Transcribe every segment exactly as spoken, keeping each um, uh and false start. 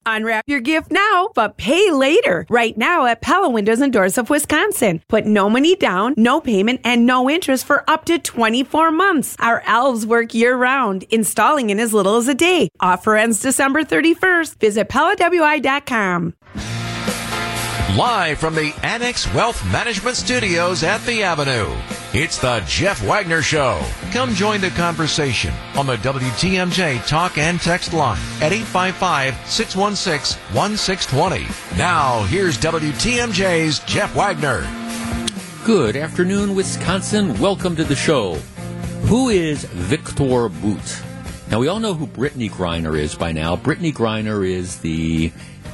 Unwrap your gift now, but pay later. Right now at Pella Windows and Doors of Wisconsin. Put no money down, no payment, and no interest for up to twenty-four months. Our elves work year-round, installing in as little as a day. Offer ends December thirty-first. Visit Pella W I dot com. Live from the Annex Wealth Management Studios at the Avenue, it's the Jeff Wagner Show. Come join the conversation on the W T M J talk and text line at eight five five, six one six, one six two zero. Now, here's W T M J's Jeff Wagner. Good afternoon, Wisconsin. Welcome to the show. Who is Viktor Bout? Now, we all know who Brittany Griner is by now. Brittany Griner is the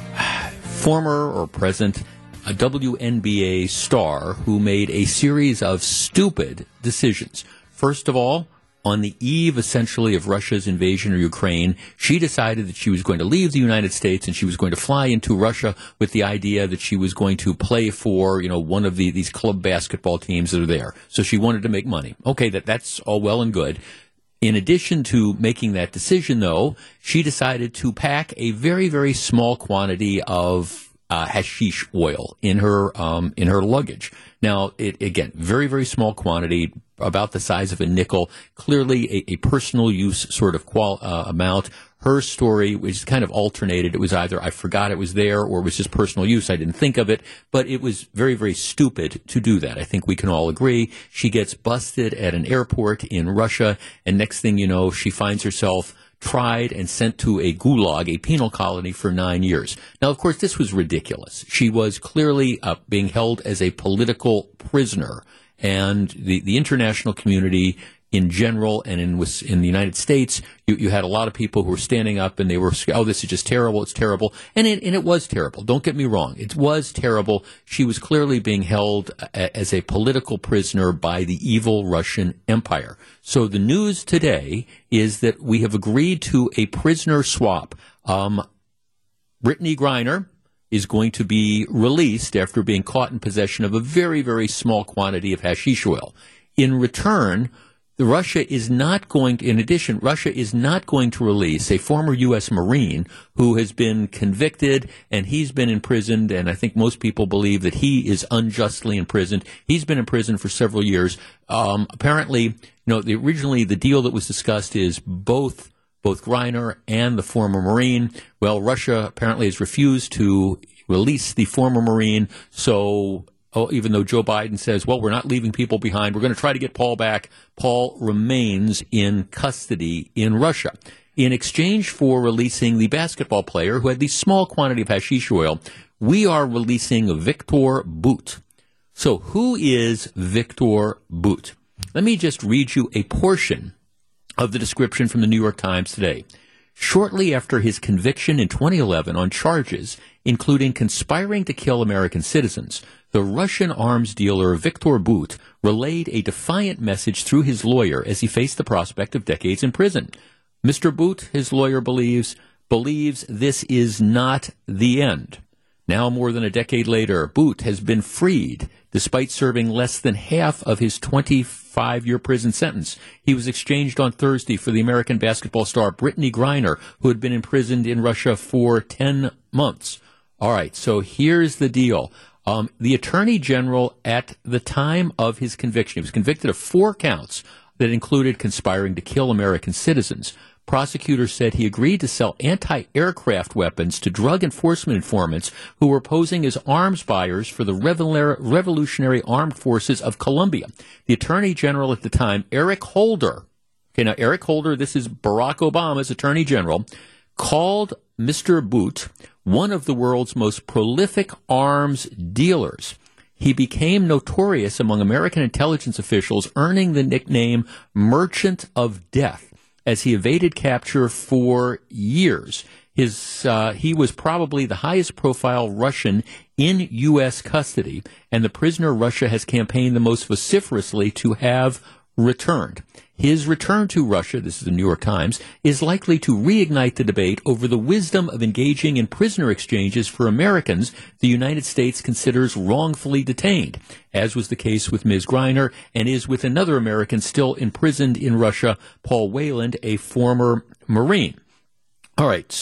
former or present a W N B A star who made a series of stupid decisions. First of all, on the eve, essentially, of Russia's invasion of Ukraine, she decided that she was going to leave the United States and she was going to fly into Russia with the idea that she was going to play for, you know, one of the, these club basketball teams that are there. So she wanted to make money. Okay, that, that's all well and good. In addition to making that decision, though, she decided to pack a very, very small quantity of uh, hashish oil in her um, in her luggage. Now, it, again, very, very small quantity, about the size of a nickel, clearly a, a personal use sort of qual, uh, amount. Her story was kind of alternated. It was either I forgot it was there or it was just personal use. I didn't think of it, but it was very, very stupid to do that. I think we can all agree. She gets busted at an airport in Russia, and next thing you know, she finds herself tried and sent to a gulag, a penal colony, for nine years. Now, of course, this was ridiculous. She was clearly uh, being held as a political prisoner, and the, the international community in general and in in the United States, you, you had a lot of people who were standing up and they were, oh, this is just terrible, it's terrible. And it, and it was terrible. Don't get me wrong. It was terrible. She was clearly being held a, as a political prisoner by the evil Russian Empire. So the news today is that we have agreed to a prisoner swap. Um, Brittany Griner is going to be released after being caught in possession of a very, very small quantity of hashish oil. In return, The Russia is not going to, in addition, Russia is not going to release a former U S Marine who has been convicted and he's been imprisoned, and I think most people believe that he is unjustly imprisoned. He's been in prison for several years. Um, apparently, you know, the, originally the deal that was discussed is both both Griner and the former Marine. Well, Russia apparently has refused to release the former Marine, so Oh, even though Joe Biden says, well, we're not leaving people behind, we're going to try to get Paul back, Paul remains in custody in Russia. In exchange for releasing the basketball player who had the small quantity of hashish oil, we are releasing Viktor Bout. So who is Viktor Bout? Let me just read you a portion of the description from the New York Times today. Shortly after his conviction in twenty eleven on charges including conspiring to kill American citizens, the Russian arms dealer Viktor Bout relayed a defiant message through his lawyer as he faced the prospect of decades in prison. Mister Bout, his lawyer believes, believes this is not the end. Now, more than a decade later, Bout has been freed despite serving less than half of his twenty-five-year prison sentence. He was exchanged on Thursday for the American basketball star Brittany Griner, who had been imprisoned in Russia for ten months. All right, so here's the deal. Um, the Attorney General, at the time of his conviction, he was convicted of four counts that included conspiring to kill American citizens. Prosecutors said he agreed to sell anti-aircraft weapons to drug enforcement informants who were posing as arms buyers for the Revolutionary Armed Forces of Colombia. The Attorney General at the time, Eric Holder, okay, now Eric Holder, this is Barack Obama's Attorney General, called Mister Bout one of the world's most prolific arms dealers. He became notorious among American intelligence officials, earning the nickname Merchant of Death, as he evaded capture for years. His, uh, he was probably the highest profile Russian in U S custody, and the prisoner Russia has campaigned the most vociferously to have returned. His return to Russia, this is the New York Times, is likely to reignite the debate over the wisdom of engaging in prisoner exchanges for Americans the United States considers wrongfully detained, as was the case with Miz Griner and is with another American still imprisoned in Russia, Paul Whelan, a former Marine. All right, so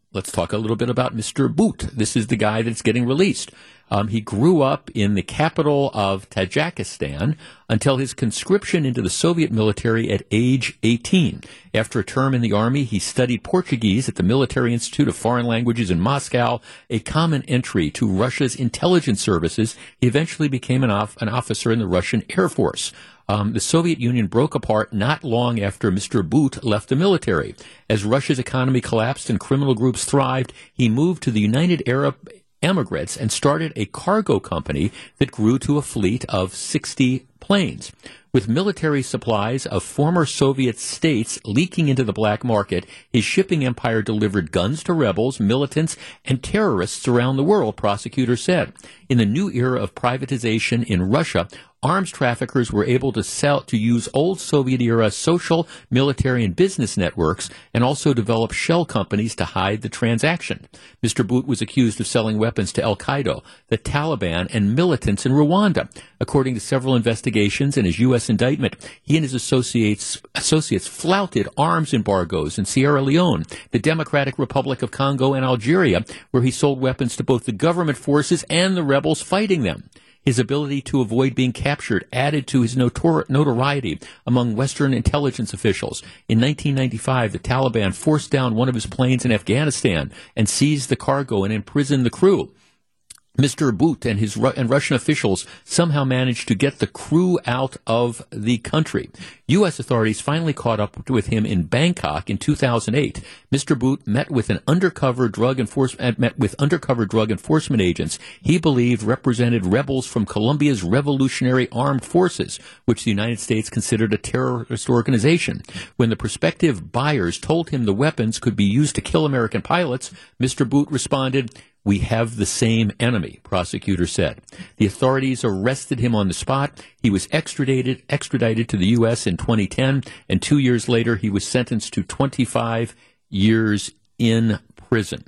let's talk a little bit about Mister Bout. This is the guy that's getting released. Um, he grew up in the capital of Tajikistan until his conscription into the Soviet military at age eighteen. After a term in the army, he studied Portuguese at the Military Institute of Foreign Languages in Moscow, a common entry to Russia's intelligence services. He eventually became an, off- an officer in the Russian Air Force. Um, the Soviet Union broke apart not long after Mister Bout left the military. As Russia's economy collapsed and criminal groups thrived, he moved to the United Arab Emirates and started a cargo company that grew to a fleet of sixty planes. With military supplies of former Soviet states leaking into the black market, his shipping empire delivered guns to rebels, militants, and terrorists around the world, prosecutors said. In the new era of privatization in Russia, arms traffickers were able to sell to use old Soviet-era social, military, and business networks and also develop shell companies to hide the transaction. Mister Bout was accused of selling weapons to al-Qaeda, the Taliban, and militants in Rwanda. According to several investigations and his U S indictment, he and his associates associates flouted arms embargoes in Sierra Leone, the Democratic Republic of Congo, and Algeria, where he sold weapons to both the government forces and the rebels fighting them. His ability to avoid being captured added to his notor- notoriety among Western intelligence officials. In nineteen ninety-five, the Taliban forced down one of his planes in Afghanistan and seized the cargo and imprisoned the crew. Mister Bout and his Ru- and Russian officials somehow managed to get the crew out of the country. U S authorities finally caught up with him in Bangkok in two thousand eight. Mister Bout met with an undercover drug enforcement met with undercover drug enforcement agents he believed represented rebels from Colombia's Revolutionary Armed Forces, which the United States considered a terrorist organization. When the prospective buyers told him the weapons could be used to kill American pilots, Mister Bout responded, "We have the same enemy," prosecutors said. The authorities arrested him on the spot. He was extradited extradited to the U S in twenty ten, and two years later he was sentenced to twenty-five years in prison.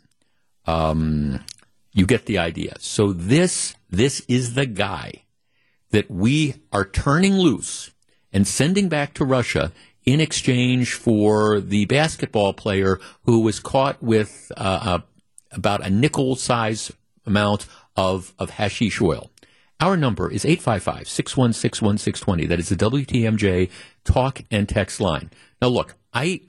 Um, you get the idea. So this this is the guy that we are turning loose and sending back to Russia in exchange for the basketball player who was caught with uh, a about a nickel-size amount of, of hashish oil. Our number is eight five five, six one six, one six two zero. That is the W T M J talk and text line. Now, look, I,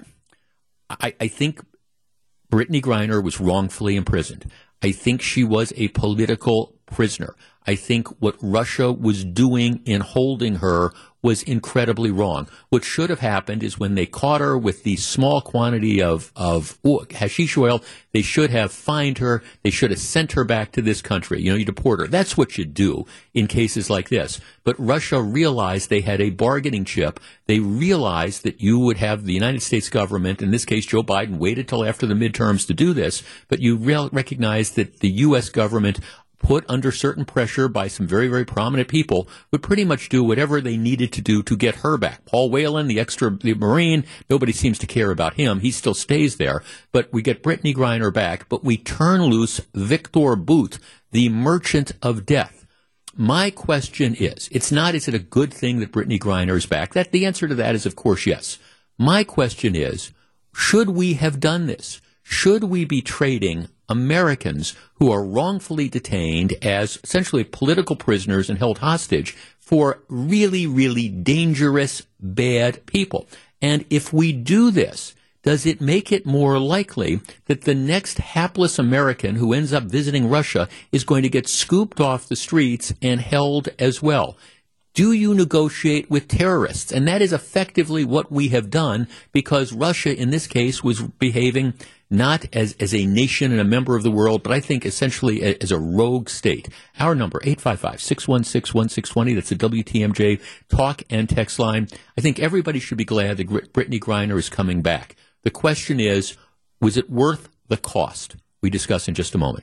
I, I think Brittany Griner was wrongfully imprisoned. I think she was a political prisoner. I think what Russia was doing in holding her was incredibly wrong. What should have happened is when they caught her with the small quantity of, of ooh, hashish oil, they should have fined her. They should have sent her back to this country. You know, you deport her. That's what you do in cases like this. But Russia realized they had a bargaining chip. They realized that you would have the United States government, in this case Joe Biden, waited till after the midterms to do this. But you re- recognize that the U S government, put under certain pressure by some very, very prominent people, would pretty much do whatever they needed to do to get her back. Paul Whelan, the extra the Marine, nobody seems to care about him. He still stays there. But we get Brittany Griner back, but we turn loose Viktor Bout, the merchant of death. My question is, it's not, is it a good thing that Brittany Griner is back? That the answer to that is, of course, yes. My question is, should we have done this? Should we be trading Americans who are wrongfully detained as essentially political prisoners and held hostage for really, really dangerous, bad people? And if we do this, does it make it more likely that the next hapless American who ends up visiting Russia is going to get scooped off the streets and held as well? Do you negotiate with terrorists? And that is effectively what we have done, because Russia, in this case, was behaving not as, as a nation and a member of the world, but I think essentially a, as a rogue state. Our number, eight five five, six one six, one six two zero. That's the W T M J talk and text line. I think everybody should be glad that Brittany Griner is coming back. The question is, was it worth the cost? We discuss in just a moment.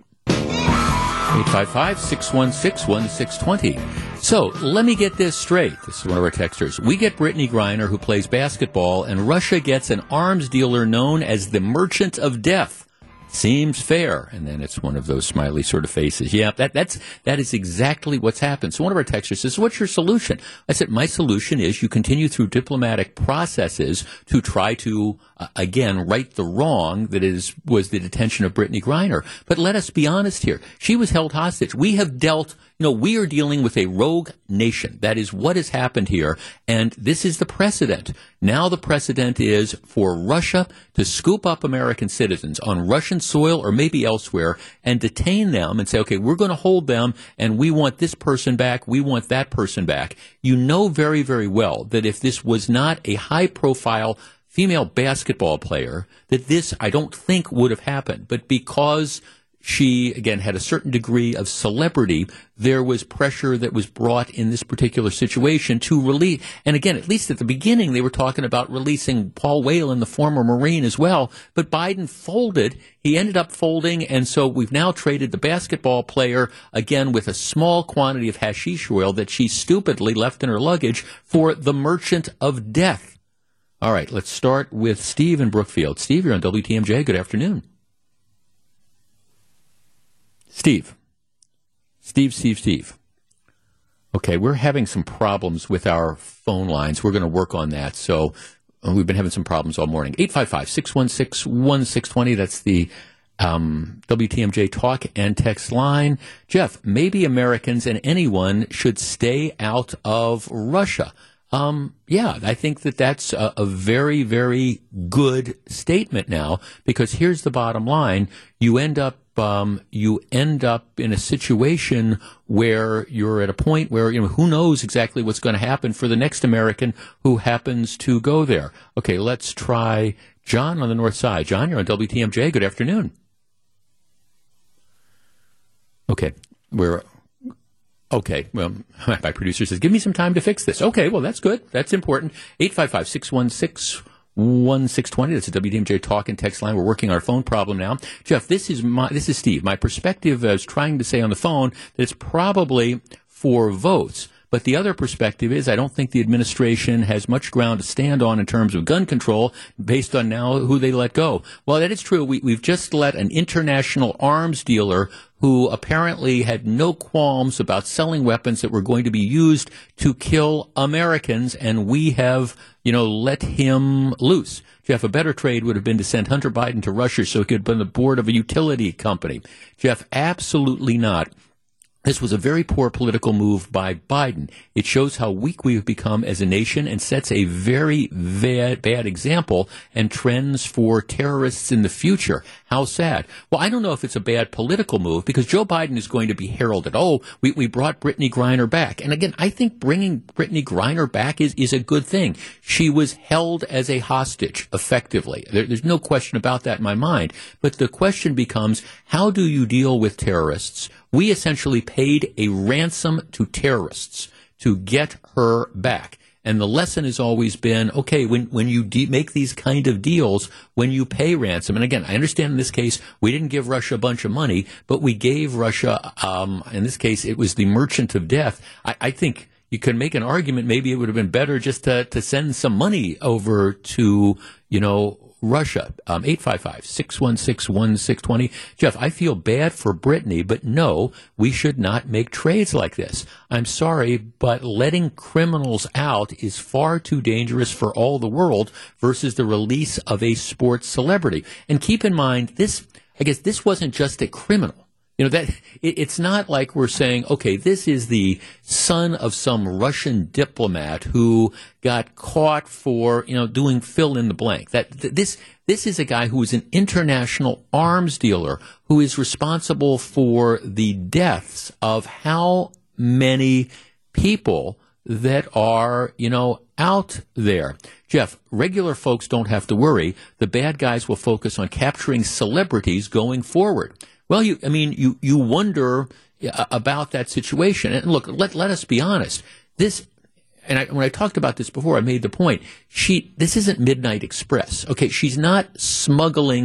eight five five, six one six, one six two zero. So, let me get this straight. This is one of our texters. We get Brittany Griner, who plays basketball, and Russia gets an arms dealer known as the Merchant of Death. Seems fair. And then it's one of those smiley sort of faces. Yeah, that, that's, that is exactly what's happened. So one of our texters says, what's your solution? I said, my solution is you continue through diplomatic processes to try to, uh, again, right the wrong that is, was the detention of Brittany Griner. But let us be honest here. She was held hostage. We have dealt, you know, we are dealing with a rogue nation. That is what has happened here. And this is the precedent. Now the precedent is for Russia to scoop up American citizens on Russian soil or maybe elsewhere and detain them and say, okay, we're going to hold them and we want this person back. We want that person back. You know very, very well that if this was not a high profile female basketball player, that this, I don't think, would have happened. But because she, again, had a certain degree of celebrity, there was pressure that was brought in this particular situation to release. And again, at least at the beginning, they were talking about releasing Paul Whelan, the former Marine, as well. But Biden folded. He ended up folding. And so we've now traded the basketball player, again, with a small quantity of hashish oil that she stupidly left in her luggage, for the merchant of death. All right, let's start with Steve in Brookfield. Steve, you're on W T M J. Good afternoon. Steve. Steve, Steve, Steve. Okay, we're having some problems with our phone lines. We're going to work on that. So uh, we've been having some problems all morning. eight five five, six one six, one six two zero. That's the um, W T M J talk and text line. Jeff, maybe Americans and anyone should stay out of Russia. Um, yeah, I think that that's a, a very, very good statement now, because here's the bottom line. You end up Um, you end up in a situation where you're at a point where, you know, who knows exactly what's going to happen for the next American who happens to go there. Okay, let's try John on the north side. John, you're on W T M J. Good afternoon. Okay, we're... Okay, well, my producer says, give me some time to fix this. Okay, well, that's good. That's important. eight five five, six one six, one six two zero. That's a W T M J talk and text line. We're working our phone problem now. Jeff, this is my, this is Steve. My perspective is trying to say on the phone that it's probably for votes. But the other perspective is I don't think the administration has much ground to stand on in terms of gun control based on now who they let go. Well, that is true. We, we've just let an international arms dealer who apparently had no qualms about selling weapons that were going to be used to kill Americans, and we have, you know, let him loose. Jeff, a better trade would have been to send Hunter Biden to Russia so he could be on the board of a utility company. Jeff, absolutely not. This was a very poor political move by Biden. It shows how weak we have become as a nation and sets a very bad, bad example and trends for terrorists in the future. How sad. Well, I don't know if it's a bad political move because Joe Biden is going to be heralded. Oh, we, we brought Brittany Griner back. And again, I think bringing Brittany Griner back is, is a good thing. She was held as a hostage, effectively. There, there's no question about that in my mind. But the question becomes, how do you deal with terrorists? We essentially paid a ransom to terrorists to get her back. And the lesson has always been, okay, when, when you de- make these kind of deals, when you pay ransom, and again, I understand in this case, we didn't give Russia a bunch of money, but we gave Russia, um, in this case, it was the merchant of death. I, I think you can make an argument maybe it would have been better just to, to send some money over to, you know, Russia. Um, eight five five, six one six, one six two zero. Jeff, I feel bad for Brittany, but no, we should not make trades like this. I'm sorry, but letting criminals out is far too dangerous for all the world versus the release of a sports celebrity. And keep in mind, this, I guess this wasn't just a criminal. You know, that it, it's not like we're saying, okay, this is the son of some Russian diplomat who got caught for, you know, doing fill in the blank. That th- this this is a guy who is an international arms dealer who is responsible for the deaths of how many people that are, you know, out there. Jeff, regular folks don't have to worry. The bad guys will focus on capturing celebrities going forward. Well, you, I mean, you, you wonder about that situation. And look, let, let us be honest. This, and I, when I talked about this before, I made the point. She, this isn't Midnight Express. Okay. She's not smuggling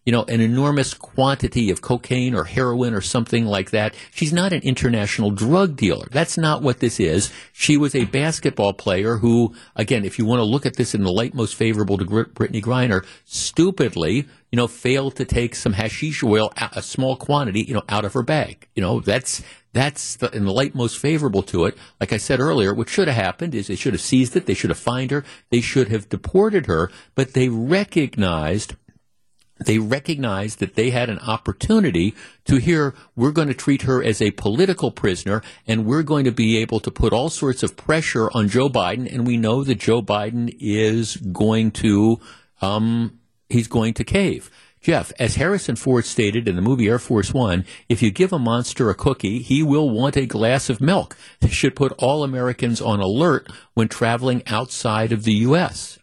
you know, an enormous quantity of cocaine or heroin or something like that. She's not an international drug dealer. That's not what this is. She was a basketball player who, again, if you want to look at this in the light most favorable to Brittany Griner, stupidly, you know, failed to take some hashish oil, a small quantity, you know, out of her bag. You know, that's that's the, in the light most favorable to it. Like I said earlier, what should have happened is they should have seized it. They should have fined her. They should have deported her. But they recognized They recognized that they had an opportunity to hear, we're going to treat her as a political prisoner, and we're going to be able to put all sorts of pressure on Joe Biden, and we know that Joe Biden is going to, um, he's going to cave. Jeff, as Harrison Ford stated in the movie Air Force One, if you give a monster a cookie, he will want a glass of milk. This should put all Americans on alert when traveling outside of the U S.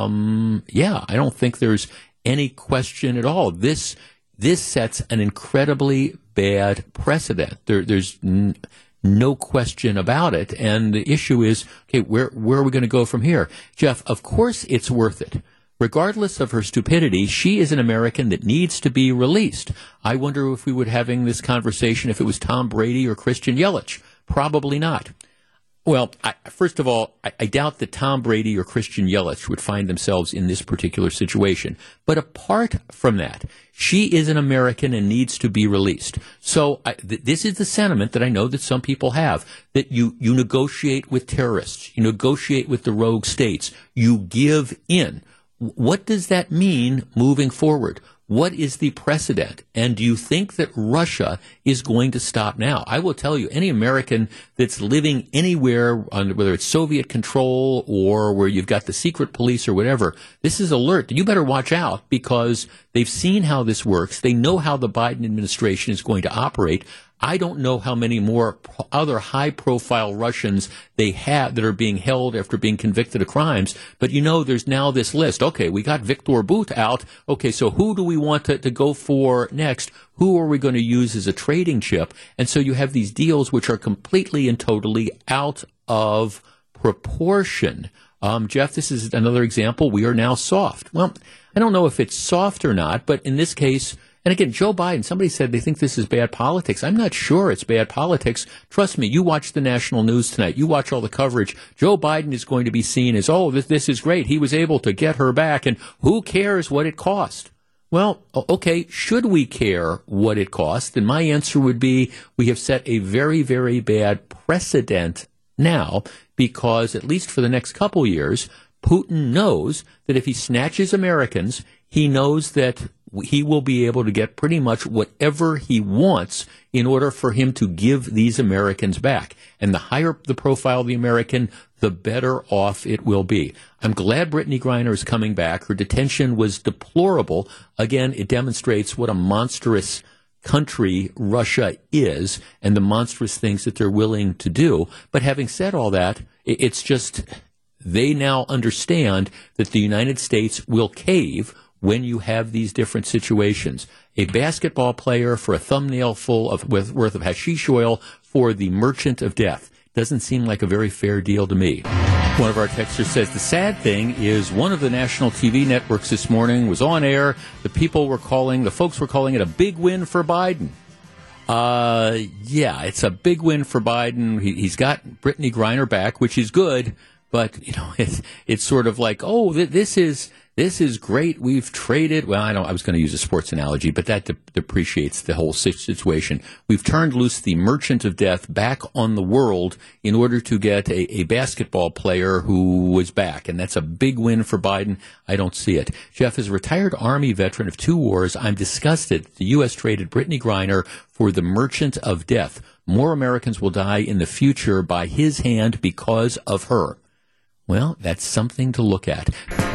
Um, yeah, I don't think there's any question at all. This this sets an incredibly bad precedent. There, there's n- no question about it. And the issue is, okay, where where are we going to go from here? Jeff, of course it's worth it. Regardless of her stupidity, she is an American that needs to be released. I wonder if we would having this conversation if it was Tom Brady or Christian Yelich. Probably not. Well, I, first of all, I, I doubt that Tom Brady or Christian Yelich would find themselves in this particular situation. But apart from that, she is an American and needs to be released. So I, th- this is the sentiment that I know that some people have, that you, you negotiate with terrorists, you negotiate with the rogue states, you give in. What does that mean moving forward? What is the precedent? And do you think that Russia is going to stop now? I will tell you, any American that's living anywhere, on, whether it's Soviet control or where you've got the secret police or whatever, this is alert. You better watch out, because they've seen how this works. They know how the Biden administration is going to operate. I don't know how many more other high-profile Russians they have that are being held after being convicted of crimes. But, you know, there's now this list. Okay, we got Viktor Bout out. Okay, so who do we want to, to go for next? Who are we going to use as a trading chip? And so you have these deals which are completely and totally out of proportion. Um, Jeff, this is another example. We are now soft. Well, I don't know if it's soft or not, but in this case, and again, Joe Biden, somebody said they think this is bad politics. I'm not sure it's bad politics. Trust me, you watch the national news tonight. You watch all the coverage. Joe Biden is going to be seen as, oh, this, this is great. He was able to get her back, and who cares what it cost? Well, okay, should we care what it cost? And my answer would be we have set a very, very bad precedent now, because at least for the next couple years, Putin knows that if he snatches Americans, he knows that he will be able to get pretty much whatever he wants in order for him to give these Americans back. And the higher the profile of the American, the better off it will be. I'm glad Brittany Griner is coming back. Her detention was deplorable. Again, it demonstrates what a monstrous country Russia is and the monstrous things that they're willing to do. But having said all that, it's just they now understand that the United States will cave when you have these different situations. A basketball player for a thumbnail full of with, worth of hashish oil for the merchant of death. Doesn't seem like a very fair deal to me. One of our texters says the sad thing is one of the national T V networks this morning was on air. The people were calling, the folks were calling it a big win for Biden. Uh, yeah, it's a big win for Biden. He, he's got Brittany Griner back, which is good. But, you know, it's, it's sort of like, oh, th- this is, this is great. We've traded. Well, I don't, I was going to use a sports analogy, but that de- depreciates the whole situation. We've turned loose the merchant of death back on the world in order to get a, a basketball player who was back. And that's a big win for Biden. I don't see it. Jeff, as a retired Army veteran of two wars, I'm disgusted the U S traded Brittany Griner for the merchant of death. More Americans will die in the future by his hand because of her. Well, that's something to look at.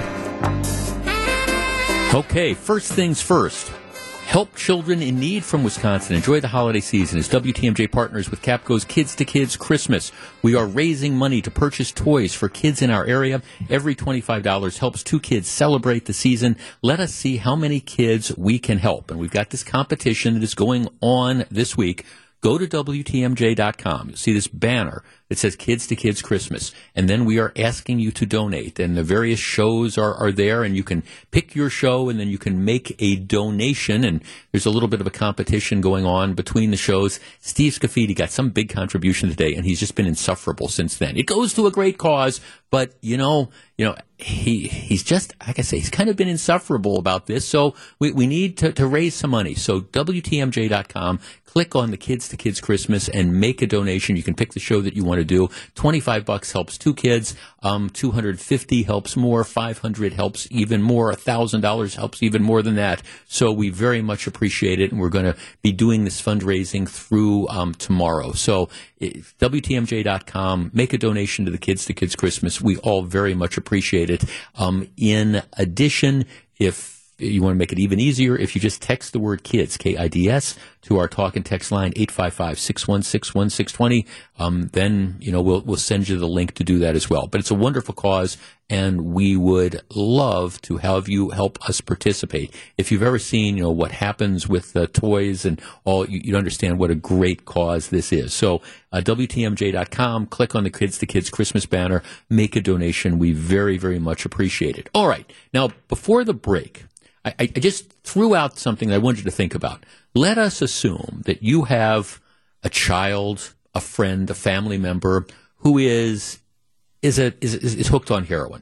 Okay, first things first. Help children in need from Wisconsin. Enjoy the holiday season as W T M J partners with Capco's Kids to Kids Christmas. We are raising money to purchase toys for kids in our area. Every twenty-five dollars helps two kids celebrate the season. Let us see how many kids we can help. And we've got this competition that is going on this week. Go to W T M J dot com. You'll see this banner that says Kids to Kids Christmas. And then we are asking you to donate. And the various shows are, are there, and you can pick your show, and then you can make a donation. And there's a little bit of a competition going on between the shows. Steve Scafidi got some big contribution today, and he's just been insufferable since then. It goes to a great cause, but, you know, you know, he he's just, like I say, he's kind of been insufferable about this. So we, we need to, to raise some money. So W T M J dot com, click on the Kids to Kids Christmas and make a donation. You can pick the show that you want to do. twenty-five bucks helps two kids. Um, two hundred fifty helps more. five hundred helps even more. one thousand dollars helps even more than that. So we very much appreciate it. And we're going to be doing this fundraising through um, tomorrow. So W T M J dot com, make a donation to the Kids to Kids Christmas. We all very much appreciate it. Um, in addition, if you want to make it even easier, if you just text the word kids, K I D S, to our talk and text line, eight five five, six one six, one six two zero, um, then, you know, we'll, we'll send you the link to do that as well. But it's a wonderful cause, and we would love to have you help us participate. If you've ever seen, you know, what happens with uh, toys and all, you, you'd understand what a great cause this is. So, uh, W T M J dot com, click on the Kids to Kids Christmas banner, make a donation. We very, very much appreciate it. All right. Now, before the break, I, I just threw out something that I wanted you to think about. Let us assume that you have a child, a friend, a family member who is is a is, is hooked on heroin,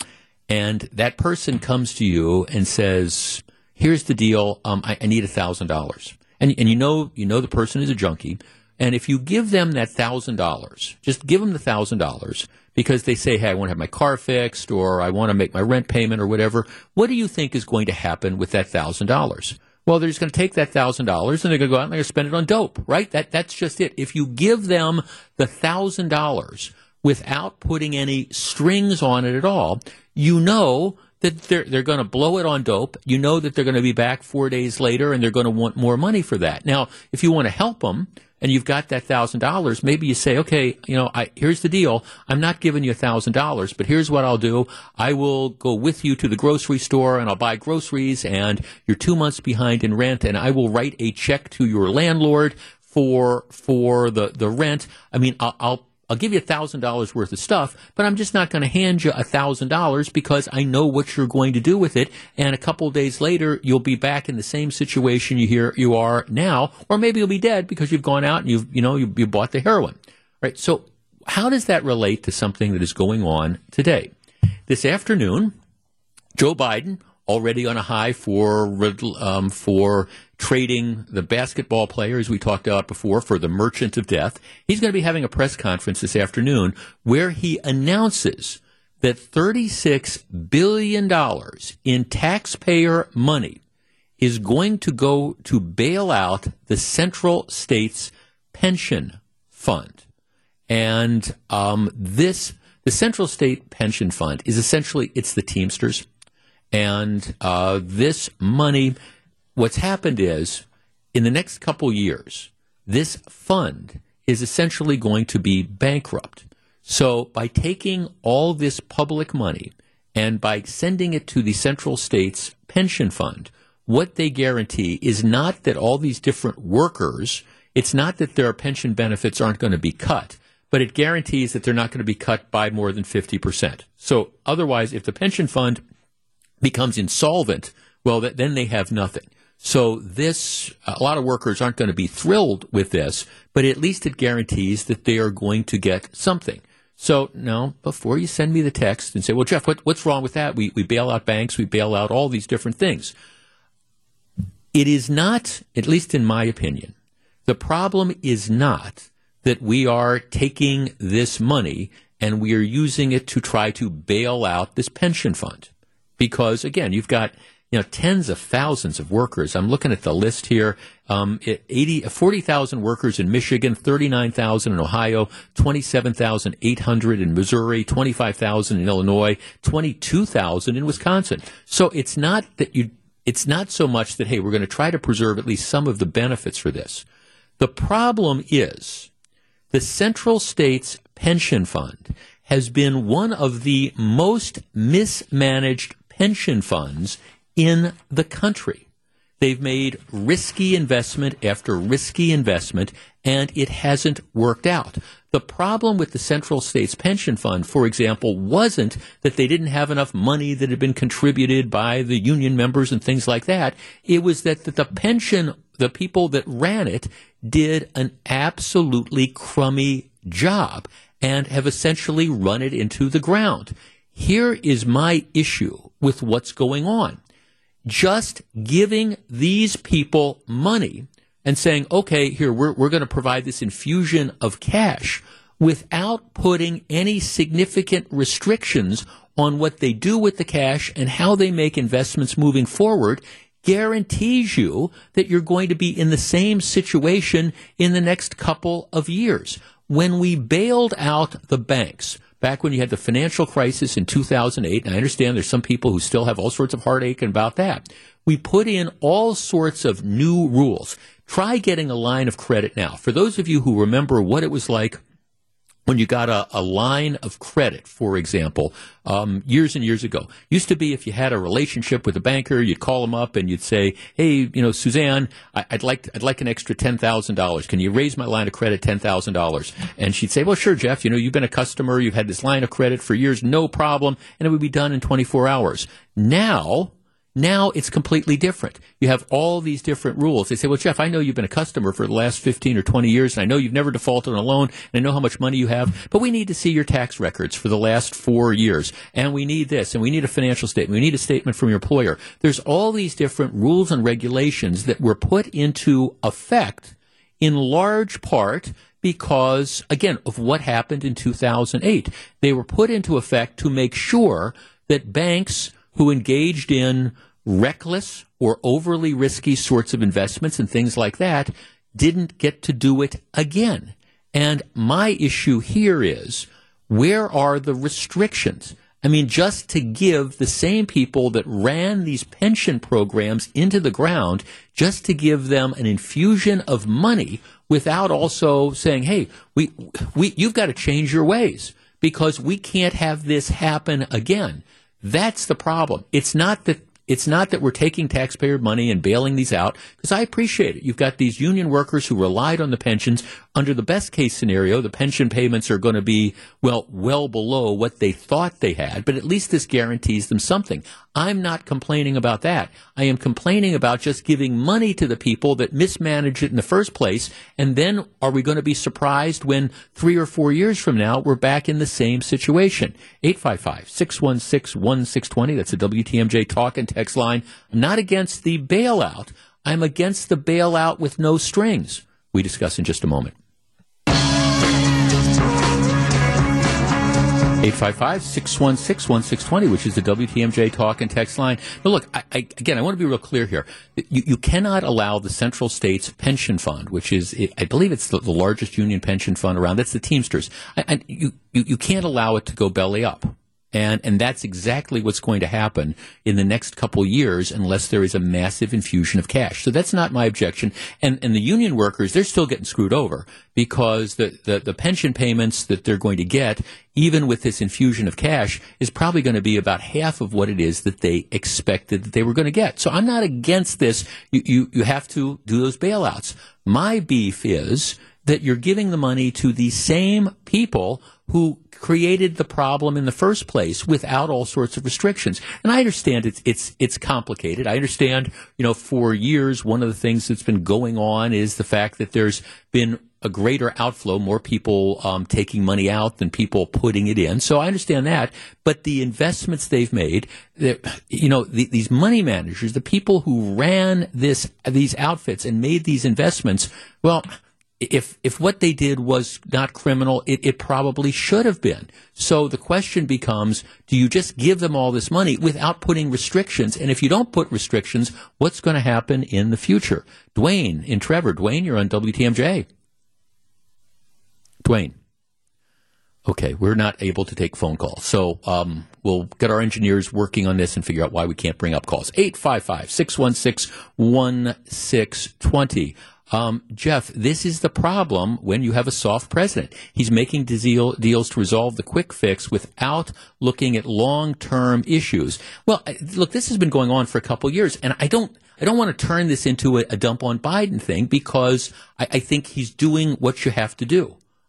and that person comes to you and says, "Here's the deal. Um, I, I need a thousand dollars." And and you know you know the person is a junkie, and if you give them that thousand dollars, just give them the thousand dollars. Because they say, hey, I want to have my car fixed, or I want to make my rent payment, or whatever. What do you think is going to happen with that one thousand dollars? Well, they're just going to take that one thousand dollars and they're going to go out and they're going to spend it on dope, right? That That's just it. If you give them the one thousand dollars without putting any strings on it at all, you know that they're, they're going to blow it on dope. You know that they're going to be back four days later and they're going to want more money for that. Now, if you want to help them, and you've got that one thousand dollars, maybe you say, okay, you know, I, here's the deal. I'm not giving you one thousand dollars, but here's what I'll do. I will go with you to the grocery store, and I'll buy groceries, and you're two months behind in rent, and I will write a check to your landlord for for the, the rent. I mean, I'll, I'll I'll give you one thousand dollars worth of stuff, but I'm just not going to hand you one thousand dollars because I know what you're going to do with it. And a couple of days later, you'll be back in the same situation you hear you are now, or maybe you'll be dead because you've gone out and you've, you know, you, you bought the heroin, right? So how does that relate to something that is going on today? This afternoon, Joe Biden, already on a high for um, for trading the basketball players we talked about before for the Merchant of Death. He's going to be having a press conference this afternoon where he announces that thirty-six billion dollars in taxpayer money is going to go to bail out the Central States Pension Fund. And um, this, the Central State Pension Fund is essentially, it's the Teamsters. And uh, this money, what's happened is, in the next couple years, this fund is essentially going to be bankrupt. So by taking all this public money and by sending it to the Central States Pension Fund, what they guarantee is not that all these different workers, it's not that their pension benefits aren't going to be cut, but it guarantees that they're not going to be cut by more than fifty percent. So otherwise, if the pension fund becomes insolvent, well, th- then they have nothing. So this, a lot of workers aren't going to be thrilled with this, but at least it guarantees that they are going to get something. So now, before you send me the text and say, well, Jeff, what, what's wrong with that? We, we bail out banks, we bail out all these different things. It is not, at least in my opinion, the problem is not that we are taking this money and we are using it to try to bail out this pension fund. Because, again, you've got, you know, tens of thousands of workers. I'm looking at the list here. Um, eighty, forty thousand workers in Michigan, thirty-nine thousand in Ohio, twenty-seven thousand eight hundred in Missouri, twenty-five thousand in Illinois, twenty-two thousand in Wisconsin. So it's not that you, it's not so much that, hey, we're going to try to preserve at least some of the benefits for this. The problem is the Central States Pension Fund has been one of the most mismanaged pension funds in the country. They've made risky investment after risky investment, and it hasn't worked out. The problem with the Central States Pension Fund, for example, wasn't that they didn't have enough money that had been contributed by the union members and things like that. It was that, that the pension, the people that ran it, did an absolutely crummy job and have essentially run it into the ground. Here is my issue with what's going on. Just giving these people money and saying, okay, here, we're, we're going to provide this infusion of cash without putting any significant restrictions on what they do with the cash and how they make investments moving forward guarantees you that you're going to be in the same situation in the next couple of years. When we bailed out the banks, back when you had the financial crisis in two thousand eight, and I understand there's some people who still have all sorts of heartache about that, we put in all sorts of new rules. Try getting a line of credit now. For those of you who remember what it was like when you got a, a line of credit, for example, um, years and years ago. Used to be if you had a relationship with a banker, you'd call them up and you'd say, hey, you know, Suzanne, I, I'd like I'd like an extra ten thousand dollars. Can you raise my line of credit ten thousand dollars? And she'd say, well, sure, Jeff, you know, you've been a customer, you've had this line of credit for years, no problem, and it would be done in twenty-four hours. Now... Now it's completely different. You have all these different rules. They say, well, Jeff, I know you've been a customer for the last fifteen or twenty years, and I know you've never defaulted on a loan, and I know how much money you have, but we need to see your tax records for the last four years, and we need this, and we need a financial statement. We need a statement from your employer. There's all these different rules and regulations that were put into effect in large part because, again, of what happened in two thousand eight. They were put into effect to make sure that banks who engaged in reckless or overly risky sorts of investments and things like that didn't get to do it again. And my issue here is, where are the restrictions? I mean, just to give the same people that ran these pension programs into the ground, just to give them an infusion of money without also saying, hey, we, we, you've got to change your ways because we can't have this happen again. That's the problem. It's not that It's not that we're taking taxpayer money and bailing these out, because I appreciate it. You've got these union workers who relied on the pensions. Under the best case scenario, the pension payments are going to be, well, well below what they thought they had, but at least this guarantees them something. I'm not complaining about that. I am complaining about just giving money to the people that mismanaged it in the first place, and then are we going to be surprised when three or four years from now we're back in the same situation? eight five five, six one six, one six two zero, that's a W T M J talk and text line. I'm not against the bailout. I'm against the bailout with no strings. We discuss in just a moment. eight five five, six one six, one six two zero, which is the W T M J talk and text line. Now, look, I, I, again, I want to be real clear here. You, you cannot allow the Central States Pension Fund, which is, I believe it's the, the largest union pension fund around. That's the Teamsters. And you, you, you can't allow it to go belly up. And and that's exactly what's going to happen in the next couple years unless there is a massive infusion of cash. So that's not my objection. And and the union workers, they're still getting screwed over because the, the, the pension payments that they're going to get, even with this infusion of cash, is probably going to be about half of what it is that they expected that they were going to get. So I'm not against this. You, you, you have to do those bailouts. My beef is that you're giving the money to the same people who created the problem in the first place without all sorts of restrictions. And I understand it's it's it's complicated. I understand, you know, for years one of the things that's been going on is the fact that there's been a greater outflow, more people um, taking money out than people putting it in. So I understand that. But the investments they've made, you know, the, these money managers, the people who ran this these outfits and made these investments, well, If if what they did was not criminal, it, it probably should have been. So the question becomes, do you just give them all this money without putting restrictions? And if you don't put restrictions, what's going to happen in the future? Dwayne in Trevor. Dwayne, you're on W T M J. Dwayne. Okay, we're not able to take phone calls. So um, we'll get our engineers working on this and figure out why we can't bring up calls. eight five five, six one six, one six two zero. Um, Jeff, this is the problem when you have a soft president. He's making deal, deals to resolve the quick fix without looking at long-term issues. Well, look, this has been going on for a couple of years, and I don't I don't want to turn this into a, a dump on Biden thing because I, I think he's doing what you have to do.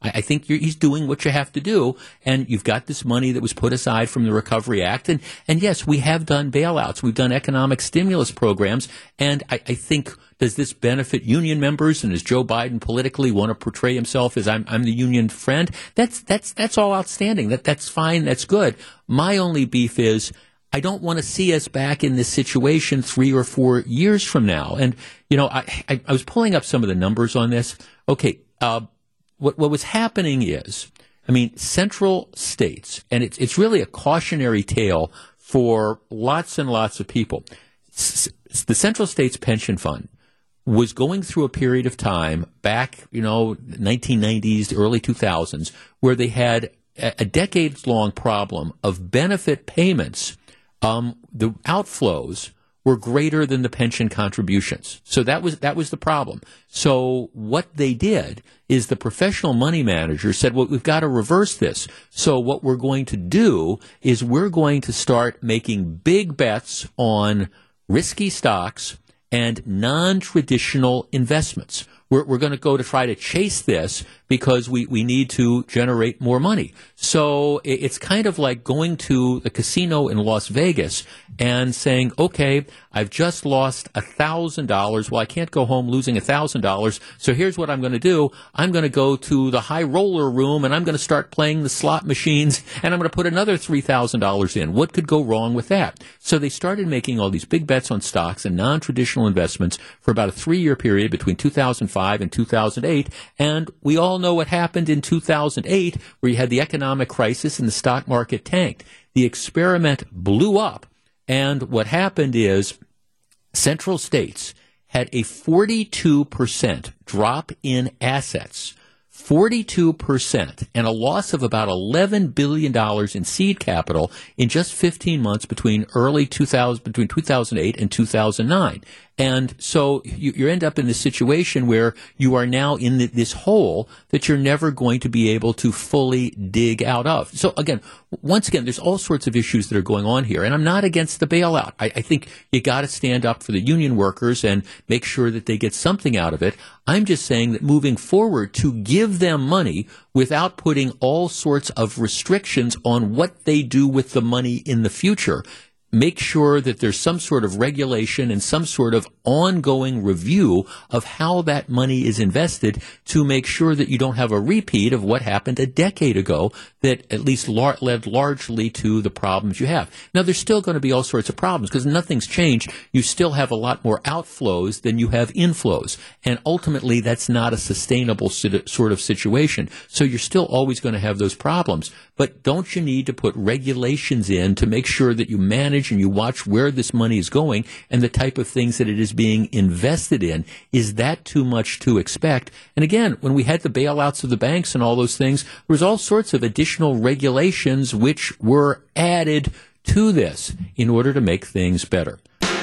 I, I think you're, he's doing what you have to do, and you've got this money that was put aside from the Recovery Act. And, and yes, we have done bailouts. We've done economic stimulus programs, and I, I think, does this benefit union members? And does Joe Biden politically want to portray himself as I'm, I'm the union friend? That's, that's, that's all outstanding. That, that's fine. That's good. My only beef is, I don't want to see us back in this situation three or four years from now. And, you know, I, I, I was pulling up some of the numbers on this. Okay, uh, what, what was happening is, I mean, central states, and it's, it's really a cautionary tale for lots and lots of people. S- the Central States Pension Fund was going through a period of time back, you know, nineteen nineties, early two thousands, where they had a, a decades-long problem of benefit payments. Um, the outflows were greater than the pension contributions. So that was that was the problem. So what they did is the professional money manager said, well, we've got to reverse this. So what we're going to do is we're going to start making big bets on risky stocks and non-traditional investments. We're, we're going to go to try to chase this because we, we need to generate more money. So it, it's kind of like going to the casino in Las Vegas and saying, okay, I've just lost one thousand dollars. Well, I can't go home losing one thousand dollars. So here's what I'm going to do. I'm going to go to the high roller room and I'm going to start playing the slot machines and I'm going to put another three thousand dollars in. What could go wrong with that? So they started making all these big bets on stocks and non-traditional investments for about a three-year period between two thousand five and two thousand eight. And we all know what happened in two thousand eight, where you had the economic crisis and the stock market tanked. The experiment blew up. And what happened is central states had a forty-two percent drop in assets, forty-two percent, and a loss of about eleven billion dollars in seed capital in just fifteen months between early two thousand, between two thousand eight and two thousand nine. And so you, you end up in this situation where you are now in the, this hole that you're never going to be able to fully dig out of. So again, once again, there's all sorts of issues that are going on here. And I'm not against the bailout. I, I think you got to stand up for the union workers and make sure that they get something out of it. I'm just saying that moving forward, to give them money without putting all sorts of restrictions on what they do with the money in the future, make sure that there's some sort of regulation and some sort of ongoing review of how that money is invested to make sure that you don't have a repeat of what happened a decade ago that at least lar- led largely to the problems you have. Now, there's still going to be all sorts of problems because nothing's changed. You still have a lot more outflows than you have inflows. And ultimately, that's not a sustainable sort of situation. So you're still always going to have those problems. But don't you need to put regulations in to make sure that you manage and you watch where this money is going and the type of things that it is being invested in? Is that too much to expect? And again, when we had the bailouts of the banks and all those things, there was all sorts of additional regulations which were added to this in order to make things better.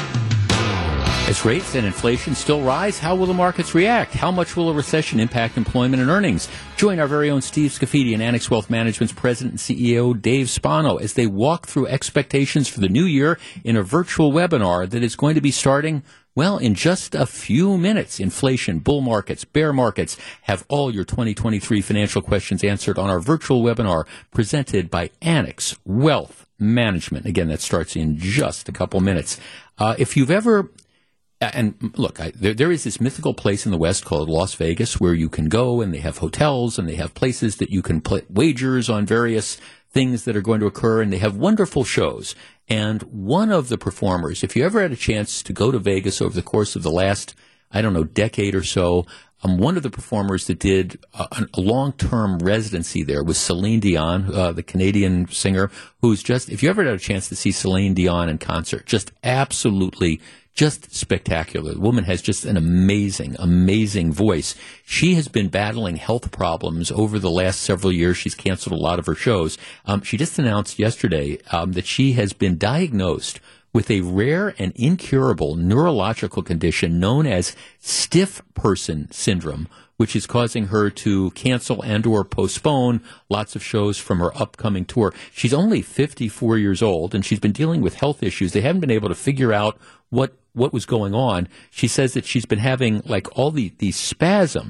As rates and inflation still rise, how will the markets react? How much will a recession impact employment and earnings? Join our very own Steve Scafidi and Annex Wealth Management's President and C E O Dave Spano as they walk through expectations for the new year in a virtual webinar that is going to be starting, well, in just a few minutes. Inflation, bull markets, bear markets. Have all your twenty twenty-three financial questions answered on our virtual webinar presented by Annex Wealth Management. Again, that starts in just a couple minutes. Uh, if you've ever... And look, I, there, there is this mythical place in the West called Las Vegas where you can go and they have hotels and they have places that you can put wagers on various things that are going to occur, and they have wonderful shows. And one of the performers, if you ever had a chance to go to Vegas over the course of the last, I don't know, decade or so, um, one of the performers that did a, a long-term residency there was Celine Dion, uh, the Canadian singer, who's just, if you ever had a chance to see Celine Dion in concert, just absolutely just spectacular. The woman has just an amazing, amazing voice. She has been battling health problems over the last several years. She's canceled a lot of her shows. Um, she just announced yesterday um, that she has been diagnosed with a rare and incurable neurological condition known as stiff person syndrome, which is causing her to cancel and or postpone lots of shows from her upcoming tour. She's only fifty-four years old, and she's been dealing with health issues. They haven't been able to figure out what what was going on. She says that she's been having like all the, these spasms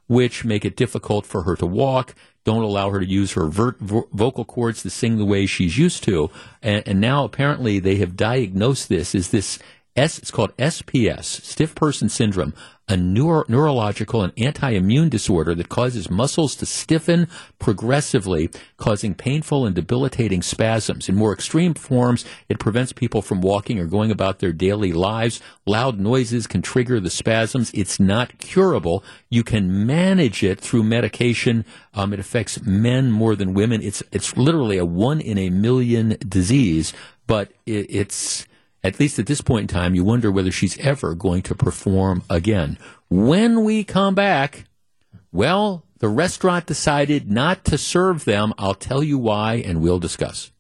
which make it difficult for her to walk, don't allow her to use her ver- vo- vocal cords to sing the way she's used to. And, and now apparently they have diagnosed this as this, S, it's called S P S, stiff person syndrome, a neuro- neurological and anti-immune disorder that causes muscles to stiffen progressively, causing painful and debilitating spasms. In more extreme forms, it prevents people from walking or going about their daily lives. Loud noises can trigger the spasms. It's not curable. You can manage it through medication. Um, it affects men more than women. It's it's literally a one in a million disease, but it, it's... At least at this point in time, you wonder whether she's ever going to perform again. When we come back, well, the restaurant decided not to serve them. I'll tell you why, and we'll discuss.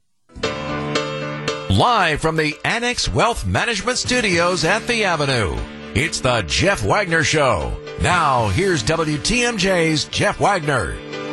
Live from the Annex Wealth Management Studios at the Avenue, it's the Jeff Wagner Show. Now, here's W T M J's Jeff Wagner.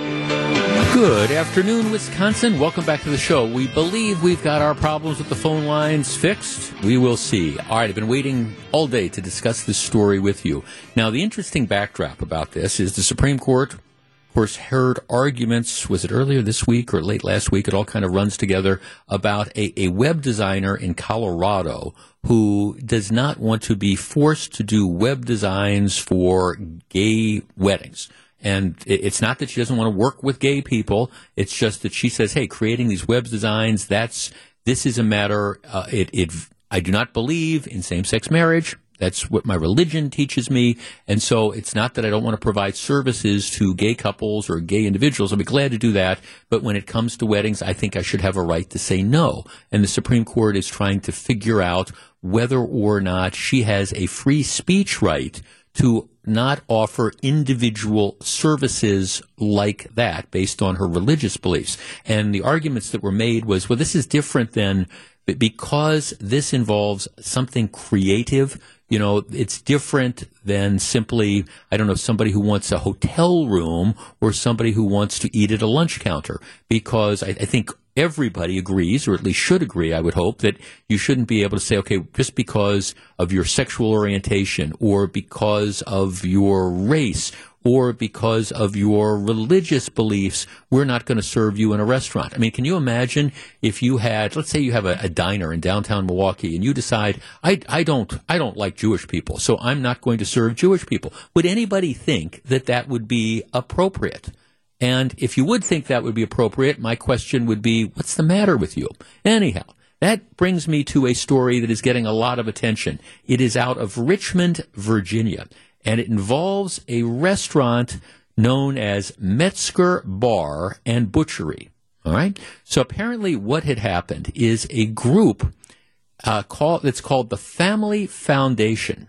Good afternoon, Wisconsin. Welcome back to the show. We believe we've got our problems with the phone lines fixed. We will see. All right, I've been waiting all day to discuss this story with you. Now, the interesting backdrop about this is the Supreme Court, of course, heard arguments, was it earlier this week or late last week? It all kind of runs together about a, a web designer in Colorado who does not want to be forced to do web designs for gay weddings. And it's not that she doesn't want to work with gay people. It's just that she says, hey, creating these web designs, that's, this is a matter, uh, it, it, I do not believe in same-sex marriage. That's what my religion teaches me. And so it's not that I don't want to provide services to gay couples or gay individuals. I'll be glad to do that. But when it comes to weddings, I think I should have a right to say no. And the Supreme Court is trying to figure out whether or not she has a free speech right to not offer individual services like that based on her religious beliefs. And the arguments that were made was, well, this is different than, because this involves something creative, you know, it's different than simply, I don't know, somebody who wants a hotel room or somebody who wants to eat at a lunch counter. Because I, I think everybody agrees, or at least should agree, I would hope, that you shouldn't be able to say, okay, just because of your sexual orientation or because of your race or because of your religious beliefs, we're not going to serve you in a restaurant. I mean, can you imagine if you had, let's say you have a, a diner in downtown Milwaukee and you decide, I, I don't, I don't like Jewish people, so I'm not going to serve Jewish people. Would anybody think that that would be appropriate? And if you would think that would be appropriate, my question would be, what's the matter with you? Anyhow, that brings me to a story that is getting a lot of attention. It is out of Richmond, Virginia, and it involves a restaurant known as Metzger Bar and Butchery. All right? So apparently what had happened is a group uh, call, that's called the Family Foundation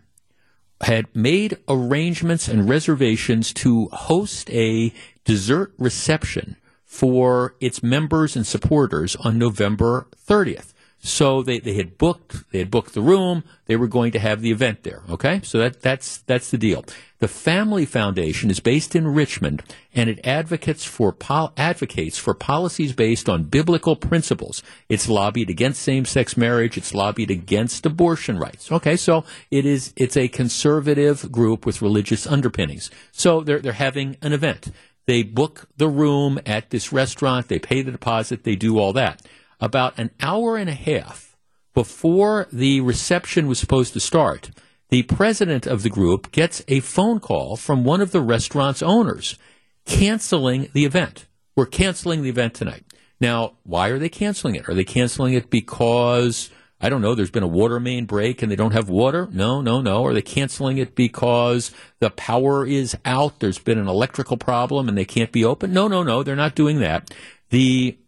had made arrangements and reservations to host a dessert reception for its members and supporters on November thirtieth. So they, they had booked they had booked the room. They were going to have the event there. Okay, so that that's that's the deal. The Family Foundation is based in Richmond, and it advocates for pol- advocates for policies based on biblical principles. It's lobbied against same-sex marriage. It's lobbied against abortion rights. Okay, so it is it's a conservative group with religious underpinnings. So they're they're having an event. They book the room at this restaurant. They pay the deposit. They do all that. About an hour and a half before the reception was supposed to start, the president of the group gets a phone call from one of the restaurant's owners canceling the event. We're canceling the event tonight. Now, why are they canceling it? Are they canceling it because, I don't know, there's been a water main break and they don't have water? No, no, no. Are they canceling it because the power is out? There's been an electrical problem and they can't be open? No, no, no. They're not doing that. The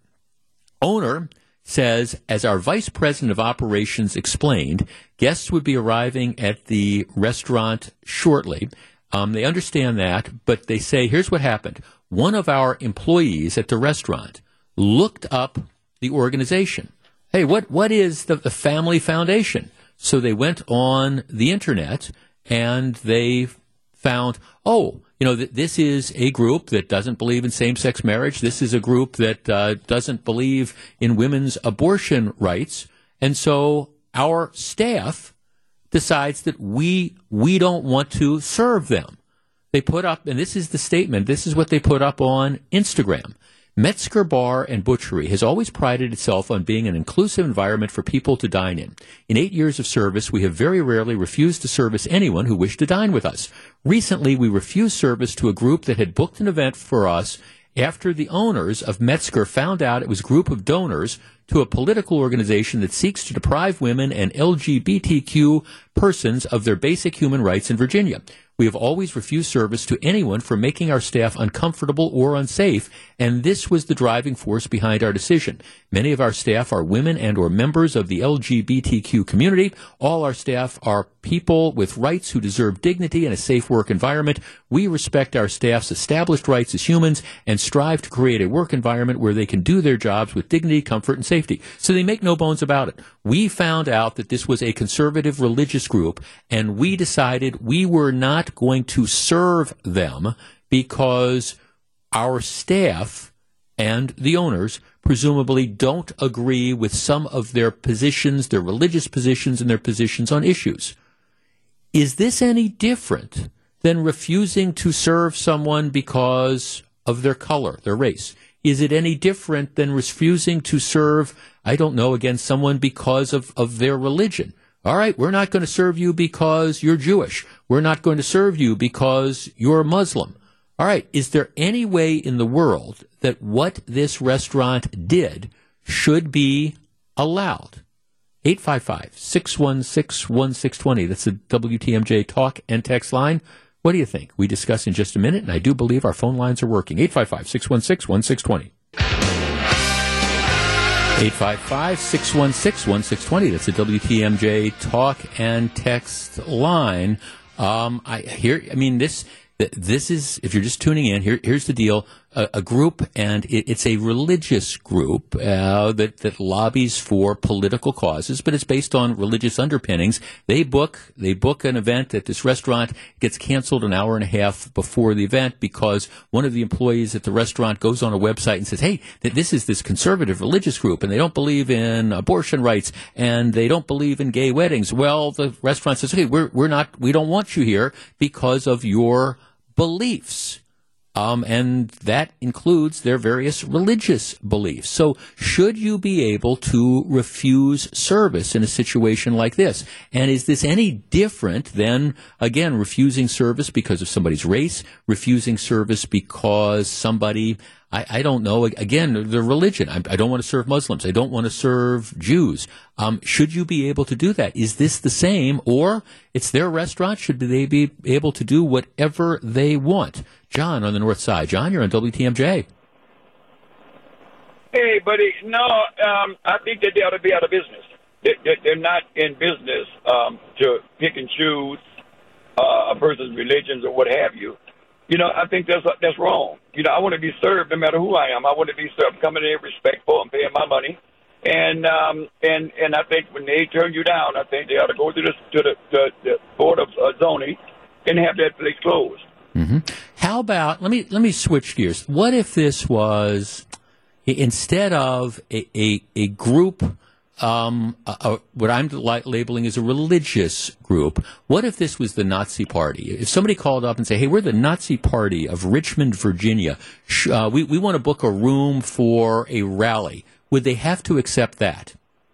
owner says, as our vice president of operations explained, guests would be arriving at the restaurant shortly. Um, they understand that, but they say, here's what happened. One of our employees at the restaurant looked up the organization. Hey, what, what is the, the Family Foundation? So they went on the internet and they found, oh, you know, th- this is a group that doesn't believe in same-sex marriage. This is a group that uh, doesn't believe in women's abortion rights. And so our staff decides that we we don't want to serve them. They put up, and this is the statement, this is what they put up on Instagram. Metzger Bar and Butchery has always prided itself on being an inclusive environment for people to dine in. In eight years of service, we have very rarely refused to service anyone who wished to dine with us. Recently, we refused service to a group that had booked an event for us after the owners of Metzger found out it was a group of donors to a political organization that seeks to deprive women and L G B T Q persons of their basic human rights in Virginia. We have always refused service to anyone for making our staff uncomfortable or unsafe, and this was the driving force behind our decision. Many of our staff are women and or members of the L G B T Q community. All our staff are people with rights who deserve dignity and a safe work environment. We respect our staff's established rights as humans and strive to create a work environment where they can do their jobs with dignity, comfort, and safety. So they make no bones about it. We found out that this was a conservative religious group, and we decided we were not going to serve them because our staff and the owners presumably don't agree with some of their positions, their religious positions, and their positions on issues. Is this any different than refusing to serve someone because of their color, their race? Is it any different than refusing to serve, I don't know, again, someone because of, of their religion? All right, we're not going to serve you because you're Jewish. We're not going to serve you because you're Muslim. All right, is there any way in the world that what this restaurant did should be allowed? eight five five, six one six, one six two zero. That's the W T M J talk and text line. What do you think? We discuss in just a minute, and I do believe our phone lines are working. eight five five, six one six, one six two zero. eight five five, six one six, one six two zero. That's the W T M J talk and text line. Um, I hear, I mean, this, this is, if you're just tuning in, here, here's the deal. A, a group, and it, it's a religious group uh, that, that lobbies for political causes, but it's based on religious underpinnings. They book they book an event at this restaurant, gets canceled an hour and a half before the event because one of the employees at the restaurant goes on a website and says, hey, th- this is this conservative religious group, and they don't believe in abortion rights, and they don't believe in gay weddings. Well, the restaurant says, okay, we're we're not, we don't want you here because of your beliefs. Um, and that includes their various religious beliefs. So should you be able to refuse service in a situation like this? And is this any different than, again, refusing service because of somebody's race, refusing service because somebody, I, I don't know, again, their religion. I, I don't want to serve Muslims. I don't want to serve Jews. Um, should you be able to do that? Is this the same? Or it's their restaurant? Should they be able to do whatever they want? John on the north side. John, you're on W T M J. Hey, buddy. No, um, I think that they ought to be out of business. They, they, they're not in business um, to pick and choose uh, a person's religions or what have you. You know, I think that's that's wrong. You know, I want to be served no matter who I am. I want to be served, coming in respectful and paying my money. And um, and and I think when they turn you down, I think they ought to go to the to the, the, the board of uh, zoning and have that place closed. Mm-hmm. How about, let me let me switch gears. What if this was, instead of a, a, a group, um, a, a, what I'm li- labeling as a religious group, what if this was the Nazi Party? If somebody called up and said, hey, we're the Nazi Party of Richmond, Virginia. Uh, we, we want to book a room for a rally. Would they have to accept that?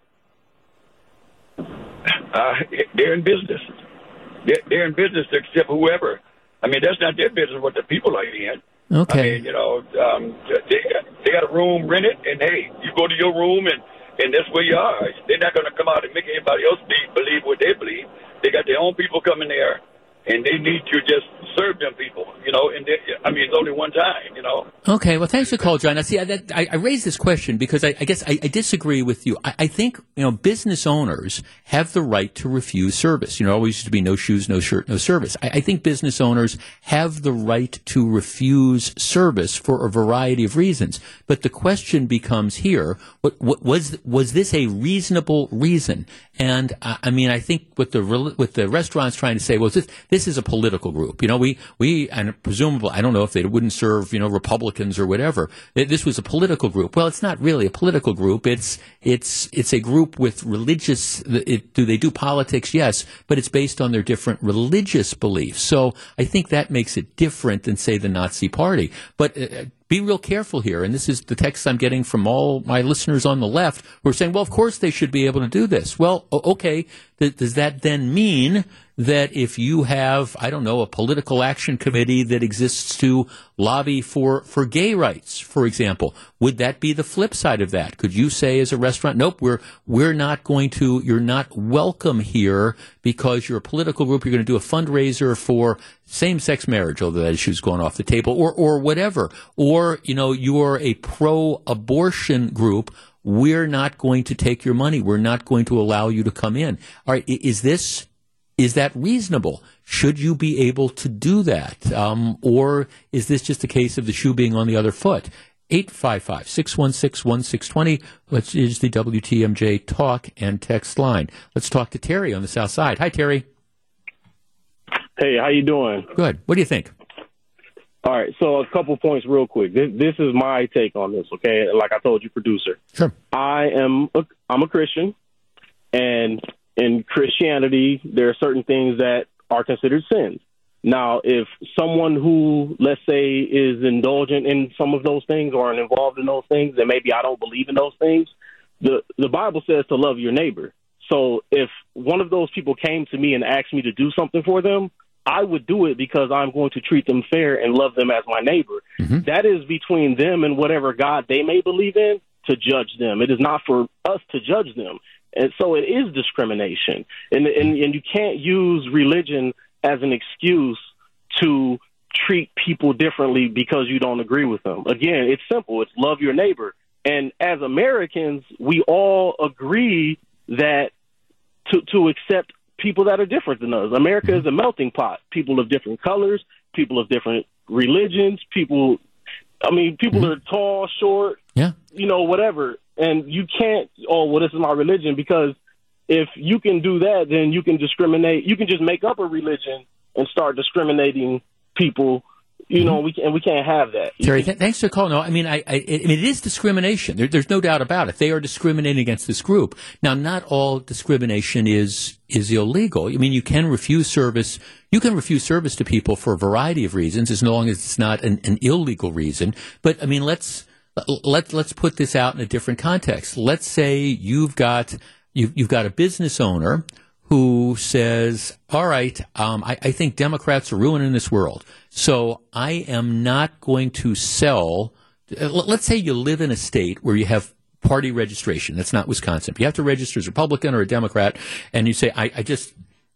Uh, they're in business. They're, they're in business to accept whoever. I mean, that's not their business what the people are in. Okay. I mean, you know, um, they, got, they got a room rented, and, hey, you go to your room, and, and that's where you are. They're not going to come out and make anybody else be, believe what they believe. They got their own people coming there, and they need to just serve them people, you know. And they, I mean, it's only one time, you know. Okay, well, thanks for the call, John. Now, see, I, that, I, I raised this question because I, I guess I, I disagree with you. I, I think, you know, business owners have the right to refuse service. You know, it always used to be no shoes, no shirt, no service. I, I think business owners have the right to refuse service for a variety of reasons. But the question becomes here, what, what was was this a reasonable reason? And, uh, I mean, I think what the what the restaurant's trying to say was this, this is a political group. You know, we, we and and presumably, I don't know if they wouldn't serve, you know, Republicans or whatever. This was a political group. Well, it's not really a political group. It's it's it's a group with religious. It, do they do politics? Yes, but it's based on their different religious beliefs. So I think that makes it different than, say, the Nazi Party. But uh, be real careful here, and this is the text I'm getting from all my listeners on the left who are saying, well, of course they should be able to do this. Well, okay, th- does that then mean that if you have, I don't know, a political action committee that exists to lobby for, for gay rights, for example, would that be the flip side of that? Could you say as a restaurant, nope, we're we're not going to, you're not welcome here because you're a political group, you're going to do a fundraiser for same-sex marriage, although that issue's gone off the table, or or whatever. Or, you know, you're a pro-abortion group, we're not going to take your money, we're not going to allow you to come in. All right, is this... Is that reasonable? Should you be able to do that? Um, or is this just a case of the shoe being on the other foot? eight five five, six one six, one six two zero, which is the W T M J talk and text line. Let's talk to Terry on the south side. Hi, Terry. Hey, how you doing? Good. What do you think? All right, so a couple points real quick. This, this is my take on this, okay? Like I told you, producer. Sure. I am a, I'm a Christian, and in Christianity, there are certain things that are considered sins. Now, if someone who, let's say, is indulgent in some of those things or involved in those things, and maybe I don't believe in those things, the, the Bible says to love your neighbor. So if one of those people came to me and asked me to do something for them, I would do it because I'm going to treat them fair and love them as my neighbor. Mm-hmm. That is between them and whatever God they may believe in to judge them. It is not for us to judge them. And so it is discrimination. And, and and you can't use religion as an excuse to treat people differently because you don't agree with them. Again, it's simple. It's love your neighbor. And as Americans, we all agree that to, to accept people that are different than us. America is a melting pot. People of different colors, people of different religions, people, I mean, people mm-hmm. are tall, short, yeah, you know, whatever. And you can't, oh, well, this is my religion, because if you can do that, then you can discriminate. You can just make up a religion and start discriminating people, you mm-hmm. know, we can, and we can't have that. Terry, th- thanks for calling. No, I mean, I, I, I mean, it is discrimination. There, there's no doubt about it. They are discriminating against this group. Now, not all discrimination is is illegal. I mean, you can refuse service. You can refuse service to people for a variety of reasons, as long as it's not an, an illegal reason. But I mean, let's. Let, let's put this out in a different context. Let's say you've got you've, you've got a business owner who says, all right, um, I, I think Democrats are ruining this world, so I am not going to sell. Let's say you live in a state where you have party registration. That's not Wisconsin. You have to register as a Republican or a Democrat, and you say, I, I just,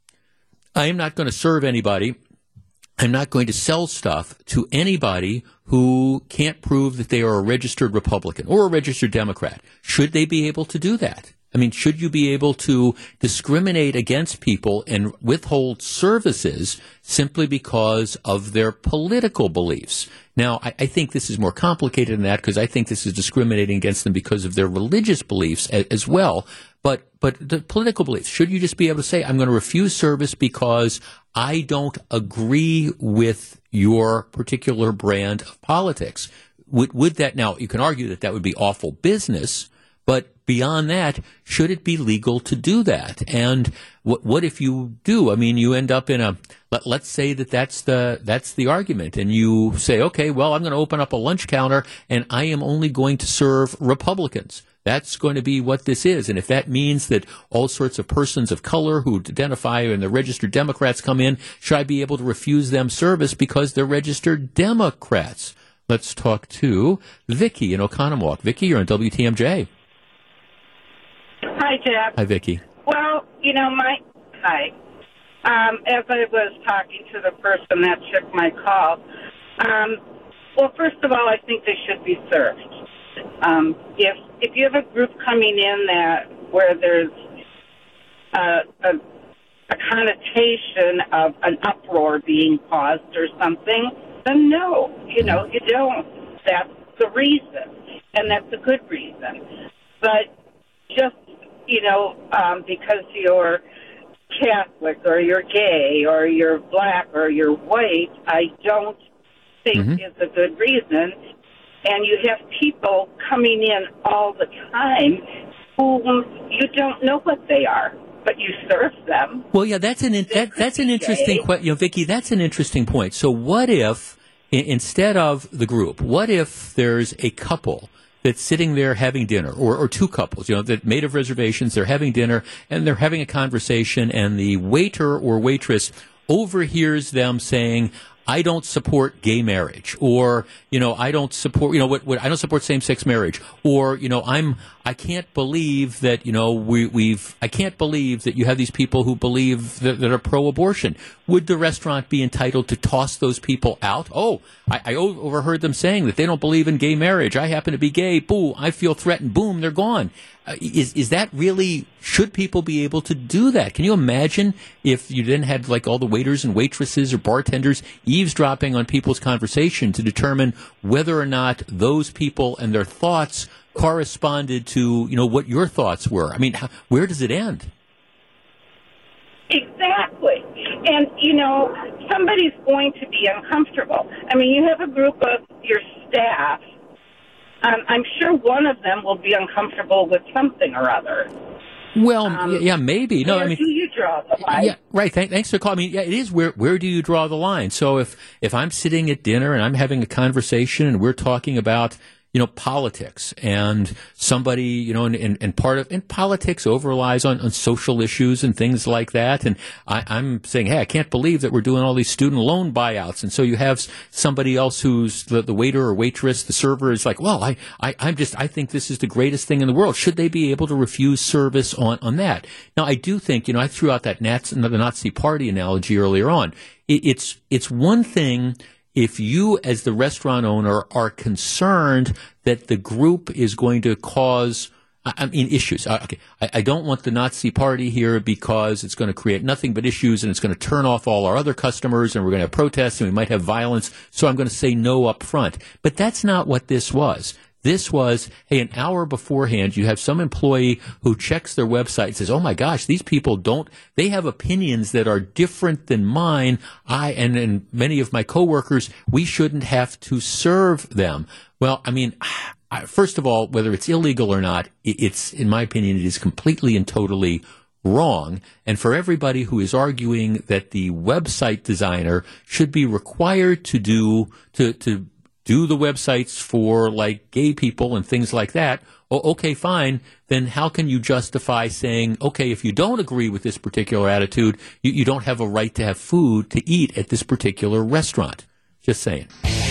I am not going to serve anybody. I'm not going to sell stuff to anybody who can't prove that they are a registered Republican or a registered Democrat. Should they be able to do that? I mean, should you be able to discriminate against people and withhold services simply because of their political beliefs? Now, I, I think this is more complicated than that, because I think this is discriminating against them because of their religious beliefs as, as well. But but the political beliefs, should you just be able to say, I'm going to refuse service because I don't agree with your particular brand of politics? Would, would that, now, you can argue that that would be awful business, but beyond that, should it be legal to do that? And what, what if you do? I mean, you end up in a, let, let's say that that's the, that's the argument, and you say, okay, well, I'm going to open up a lunch counter, and I am only going to serve Republicans. That's going to be what this is. And if that means that all sorts of persons of color who identify and the registered Democrats come in, should I be able to refuse them service because they're registered Democrats? Let's talk to Vicky in Oconomowoc. Vicky, you're on W T M J. Hi, Jeff. Hi, Vicky. Well, you know, my, hi. Um, as I was talking to the person that took my call, um, well, first of all, I think they should be served. Um, if if you have a group coming in that where there's a, a, a connotation of an uproar being caused or something, then no, you know, you don't. That's the reason, and that's a good reason. But just, you know, um, because you're Catholic or you're gay or you're black or you're white, I don't think Mm-hmm. is a good reason. And you have people coming in all the time who you don't know what they are, but you serve them. Well, yeah, that's an in, that, that's an interesting question, you know, Vicki. That's an interesting point. So, what if I- instead of the group, what if there's a couple that's sitting there having dinner, or, or two couples, you know, that made of reservations, they're having dinner and they're having a conversation, and the waiter or waitress overhears them saying, I don't support gay marriage, or, you know, I don't support, you know, what, what I don't support same-sex marriage, or, you know, I'm, I can't believe that, you know, we, we've, I can't believe that you have these people who believe that, that are pro-abortion. Would the restaurant be entitled to toss those people out? Oh, I, I overheard them saying that they don't believe in gay marriage. I happen to be gay. Boo, I feel threatened. Boom, they're gone. Uh, is is that really, should people be able to do that? Can you imagine if you then had like all the waiters and waitresses or bartenders eavesdropping on people's conversation to determine whether or not those people and their thoughts corresponded to, you know, what your thoughts were? I mean, how, where does it end? Exactly. And, you know, somebody's going to be uncomfortable. I mean, you have a group of your staff. Um, I'm sure one of them will be uncomfortable with something or other. Well, Um, yeah, maybe. No, where I mean, do you draw the line? yeah, right. Thank, thanks for calling. I mean, yeah, it is. Where where do you draw the line? So if if I'm sitting at dinner and I'm having a conversation and we're talking about, you know, politics, and somebody, you know, and, and, and part of, and politics overlies on, on social issues and things like that. And I, I'm saying, hey, I can't believe that we're doing all these student loan buyouts. And so you have somebody else who's the, the waiter or waitress, the server is like, well, I, I, I'm just, I think this is the greatest thing in the world. Should they be able to refuse service on, on that? Now, I do think, you know, I threw out that Nats, the Nazi Party analogy earlier on. It, it's, it's one thing if you, as the restaurant owner, are concerned that the group is going to cause, I mean, issues. Okay, I, I don't want the Nazi Party here because it's going to create nothing but issues, and it's going to turn off all our other customers, and we're going to have protests, and we might have violence, so I'm going to say no up front. But that's not what this was. This was, hey, an hour beforehand, you have some employee who checks their website and says, oh my gosh, these people don't, they have opinions that are different than mine. I, and, and many of my coworkers, we shouldn't have to serve them. Well, I mean, first of all, whether it's illegal or not, it's, in my opinion, it is completely and totally wrong. And for everybody who is arguing that the website designer should be required to do, to, to, do the websites for like gay people and things like that, oh, okay, fine, then how can you justify saying, okay, if you don't agree with this particular attitude, you, you don't have a right to have food to eat at this particular restaurant? Just saying.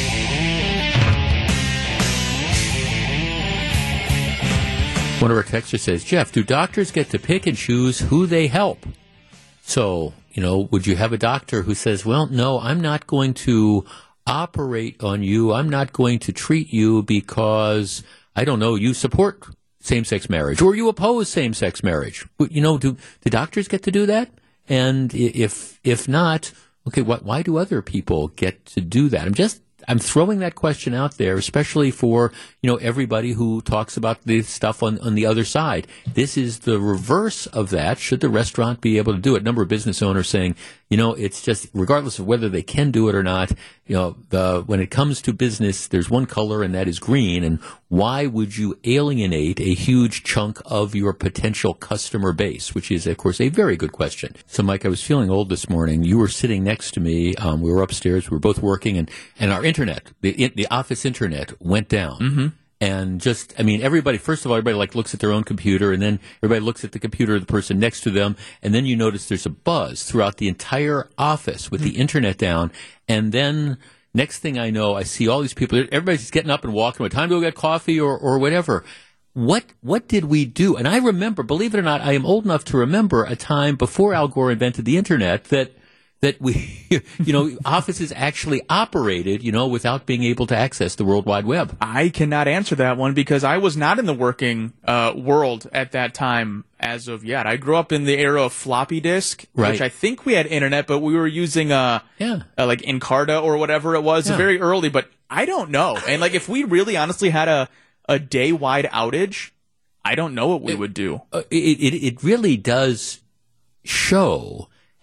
One of our texters says, Jeff, do doctors get to pick and choose who they help? So, you know, would you have a doctor who says, well, no, I'm not going to operate on you. I'm not going to treat you because, I don't know, you support same-sex marriage or you oppose same-sex marriage. But, you know, do the doctors get to do that? And if if not, okay, what, why do other people get to do that? I'm just I'm throwing that question out there, especially for, you know, everybody who talks about this stuff on, on the other side. This is the reverse of that. Should the restaurant be able to do it? A number of business owners saying, you know, it's just, regardless of whether they can do it or not, you know, the, when it comes to business, there's one color and that is green. And why would you alienate a huge chunk of your potential customer base? Which is, of course, a very good question. So, Mike, I was feeling old this morning. You were sitting next to me. Um, we were upstairs. We were both working, and, and our internet, the, the office internet, went down. Mm-hmm. And just, I mean, everybody, first of all, everybody like looks at their own computer, and then everybody looks at the computer of the person next to them, and then you notice there's a buzz throughout the entire office with mm-hmm. the internet down. And then next thing I know, I see all these people, everybody's just getting up and walking, what time to go get coffee or, or whatever. What, what did we do? And I remember, believe it or not, I am old enough to remember a time before Al Gore invented the internet that that we, you know, offices actually operated, you know, without being able to access the World Wide Web. I cannot answer that one because I was not in the working uh, world at that time as of yet. I grew up in the era of floppy disk, right. which I think we had internet, but we were using uh, yeah. uh like Encarta or whatever it was, yeah. very early, but I don't know. And like if we really honestly had a, a day-wide outage, I don't know what we it, would do. Uh, it, it, it really does show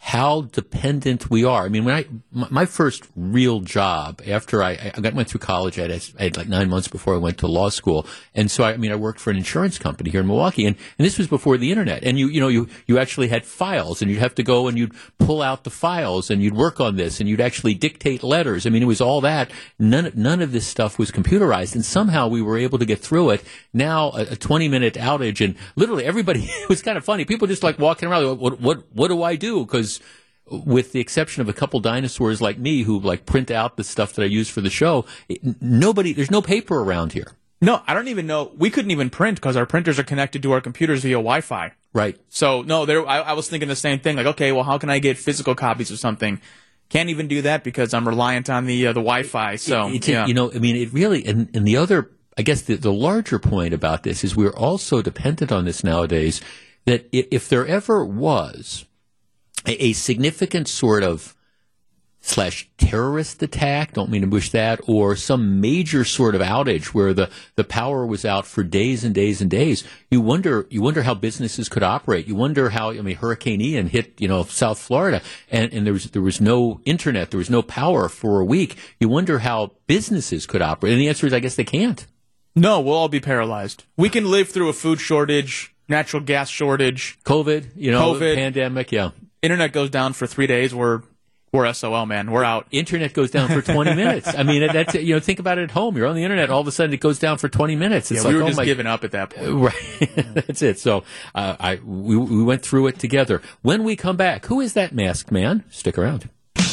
how dependent we are. I mean, when I my first real job after I, I went through college, I had, I had like nine months before I went to law school, and so I, I mean, I worked for an insurance company here in Milwaukee, and, and this was before the internet. And you you know you you actually had files, and you'd have to go and you'd pull out the files, and you'd work on this, and you'd actually dictate letters. I mean, it was all that. None none of this stuff was computerized, and somehow we were able to get through it. Now a, a twenty minute outage, and literally everybody. It was kind of funny. People just like walking around. What what what do I do? Because with the exception of a couple dinosaurs like me who like print out the stuff that I use for the show, it, nobody, there's no paper around here. No, I don't even know. We couldn't even print because our printers are connected to our computers via Wi-Fi. Right. So, no, there. I, I was thinking the same thing. Like, okay, well, how can I get physical copies of something? Can't even do that because I'm reliant on the uh, the Wi-Fi. So, it, it, yeah. you know, I mean, it really, and, and the other, I guess the, the larger point about this is we're also dependent on this nowadays that if there ever was a, a significant sort of slash terrorist attack, don't mean to wish that, or some major sort of outage where the, the power was out for days and days and days, you wonder you wonder how businesses could operate. You wonder how, I mean, Hurricane Ian hit, you know, South Florida, and, and there was there was no internet, there was no power for a week. You wonder how businesses could operate. And the answer is, I guess they can't. No, we'll all be paralyzed. We can live through a food shortage, natural gas shortage, COVID, you know, COVID, pandemic, yeah. Internet goes down for three days, we're We're S O L, man. We're out. Internet goes down for twenty minutes. I mean, that's, you know, think about it at home. You're on the internet. All of a sudden, it goes down for twenty minutes. It's yeah, we like, were oh just my, giving up at that point. Right. That's it. So uh, I we, we went through it together. When we come back, who is that masked man? Stick around.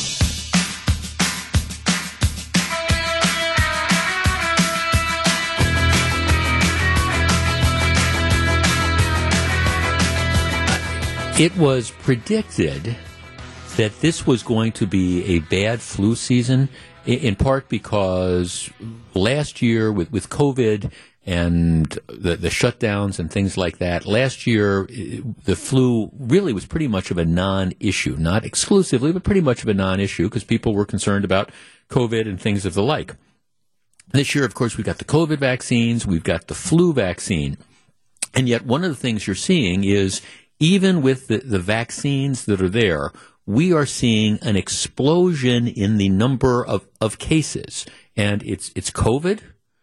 It was predicted that this was going to be a bad flu season, in part because last year with, with COVID and the, the shutdowns and things like that, last year the flu really was pretty much of a non-issue, not exclusively, but pretty much of a non-issue because people were concerned about COVID and things of the like. This year, of course, we've got the COVID vaccines, we've got the flu vaccine, and yet one of the things you're seeing is even with the, the vaccines that are there, we are seeing an explosion in the number of, of cases. And it's it's COVID,